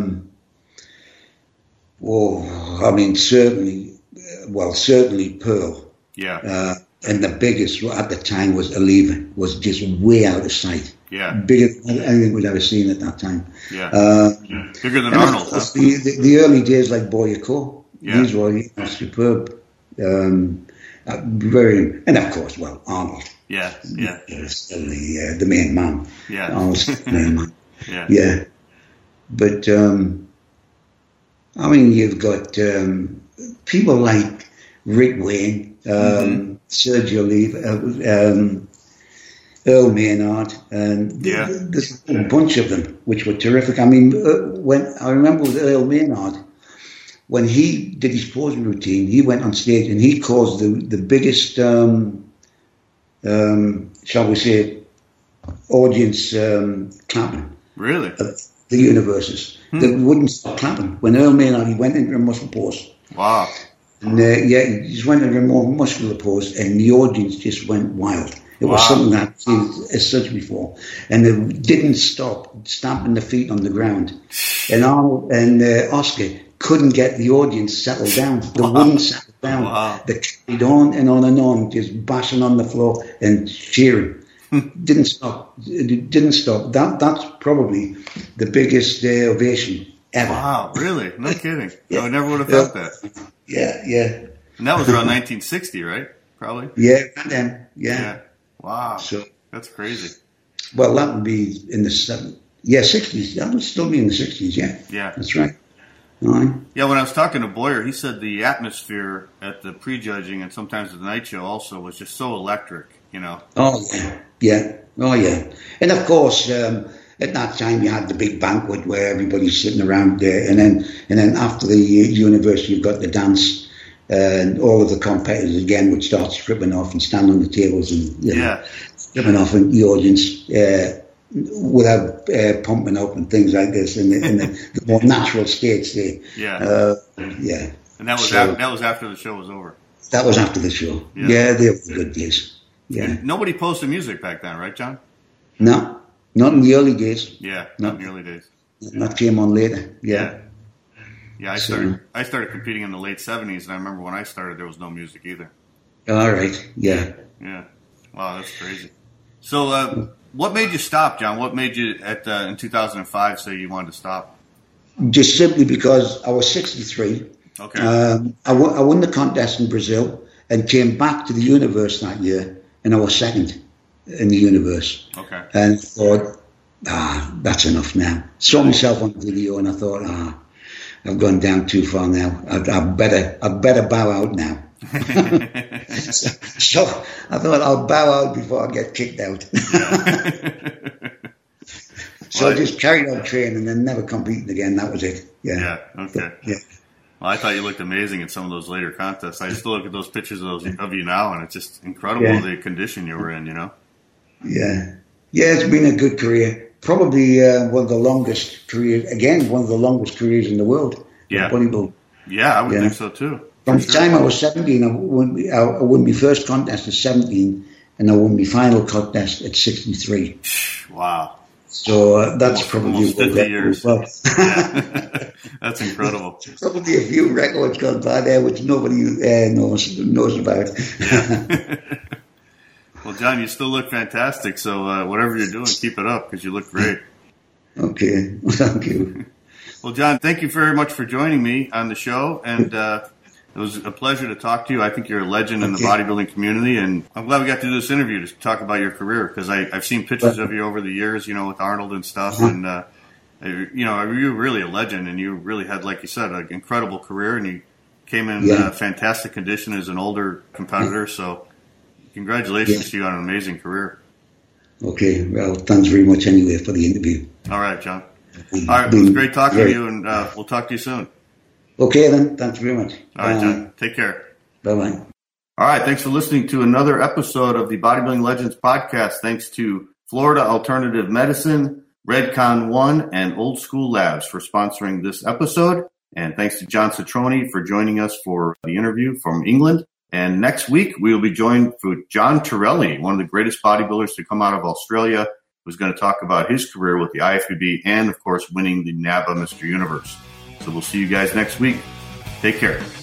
Certainly Pearl. Yeah. And the biggest at the time was Oliva, was just way out of sight. Yeah. Bigger than anything we'd ever seen at that time. Yeah. Bigger than Arnold. Huh? The early days like Boyer Coe. Yeah. These were superb. Very, and of course, Arnold. Yeah. Still the main man. Yeah. Arnold's the main man. Yeah. Yeah. But, I mean, you've got people like Rick Wayne, Sergio Oliva, Earl Maynard, and there's a bunch of them which were terrific. I mean, when I remember with Earl Maynard, when he did his posing routine, he went on stage and he caused the biggest, shall we say, audience clapping. Really? The Universes. They wouldn't stop clapping. When Earl Maynard, he went into a muscle pose. Wow. And he just went into a more muscular pose, and the audience just went wild. It was something that I've seen as such before. And they didn't stop stamping their feet on the ground. And Arnold and Oscar couldn't get the audience settled down. They wouldn't settle down. Wow. They carried on and on, just bashing on the floor and cheering. Didn't stop. It didn't stop. That's probably the biggest ovation ever. Wow, really? No kidding. I never would have thought that. Yeah. And that was around 1960, right? Probably. Yeah, and then, yeah. Wow. So that's crazy. Well, that would be in the Yeah, 60s. That would still be in the 60s, yeah. Yeah. That's right. All right. Yeah, when I was talking to Boyer, he said the atmosphere at the prejudging and sometimes at the night show also was just so electric, you know. Oh, yeah. Yeah. Oh, yeah. And, of course, at that time you had the big banquet where everybody's sitting around there. And then after the university, you've got the dance. And all of the competitors, again, would start stripping off and stand on the tables and, stripping off in the audience without pumping up and things like this in the more natural states there. Yeah. Yeah. And that was after the show was over. That was after the show. Yeah, they were good days. Yeah. And nobody posted music back then, right, John? No, not in the early days. Yeah, not in the early days. That came on later. Yeah. Yeah, I started competing in the late 70s, and I remember when I started, there was no music either. All right. Yeah. Yeah. Wow, that's crazy. So, what made you stop, John? What made you in 2005 say you wanted to stop? Just simply because I was 63. Okay. I won the contest in Brazil and came back to the universe that year, and I was second in the universe. Okay. And thought, that's enough now. Saw myself on video, and I thought, I've gone down too far now. I better bow out now. So I thought I'll bow out before I get kicked out. So I just carried on training and then never competed again. That was it. Yeah. Okay. Yeah. Well, I thought you looked amazing in some of those later contests. I still look at those pictures of you now, and it's just incredible the condition you were in, you know? Yeah. Yeah, it's been a good career. Probably one of the longest careers in the world. Yeah. Bodybuilding. Yeah, I would think so too. From the time I was 17, I won my first contest at 17, and I won my final contest at 63. Wow. So that's almost 50 years. Well. Yeah. That's incredible. Probably a few records gone by there which nobody knows about. Yeah. Well, John, you still look fantastic. So whatever you're doing, keep it up because you look great. Okay. Well, thank you. Well, John, thank you very much for joining me on the show. And it was a pleasure to talk to you. I think you're a legend in the bodybuilding community. And I'm glad we got to do this interview to talk about your career because I've seen pictures of you over the years, you know, with Arnold and stuff. And, you know, you're really a legend. And you really had, like you said, an incredible career. And you came in fantastic condition as an older competitor. So congratulations to you on an amazing career. Okay. Well, thanks very much anyway for the interview. All right, John. All right. It was great talking to you, and we'll talk to you soon. Okay, then. Thanks very much. All right, John. Take care. Bye-bye. All right. Thanks for listening to another episode of the Bodybuilding Legends podcast. Thanks to Florida Alternative Medicine, Redcon One, and Old School Labs for sponsoring this episode. And thanks to John Citroni for joining us for the interview from England. And next week, we will be joined with John Torelli, one of the greatest bodybuilders to come out of Australia, who's going to talk about his career with the IFBB and, of course, winning the NABBA Mr. Universe. So we'll see you guys next week. Take care.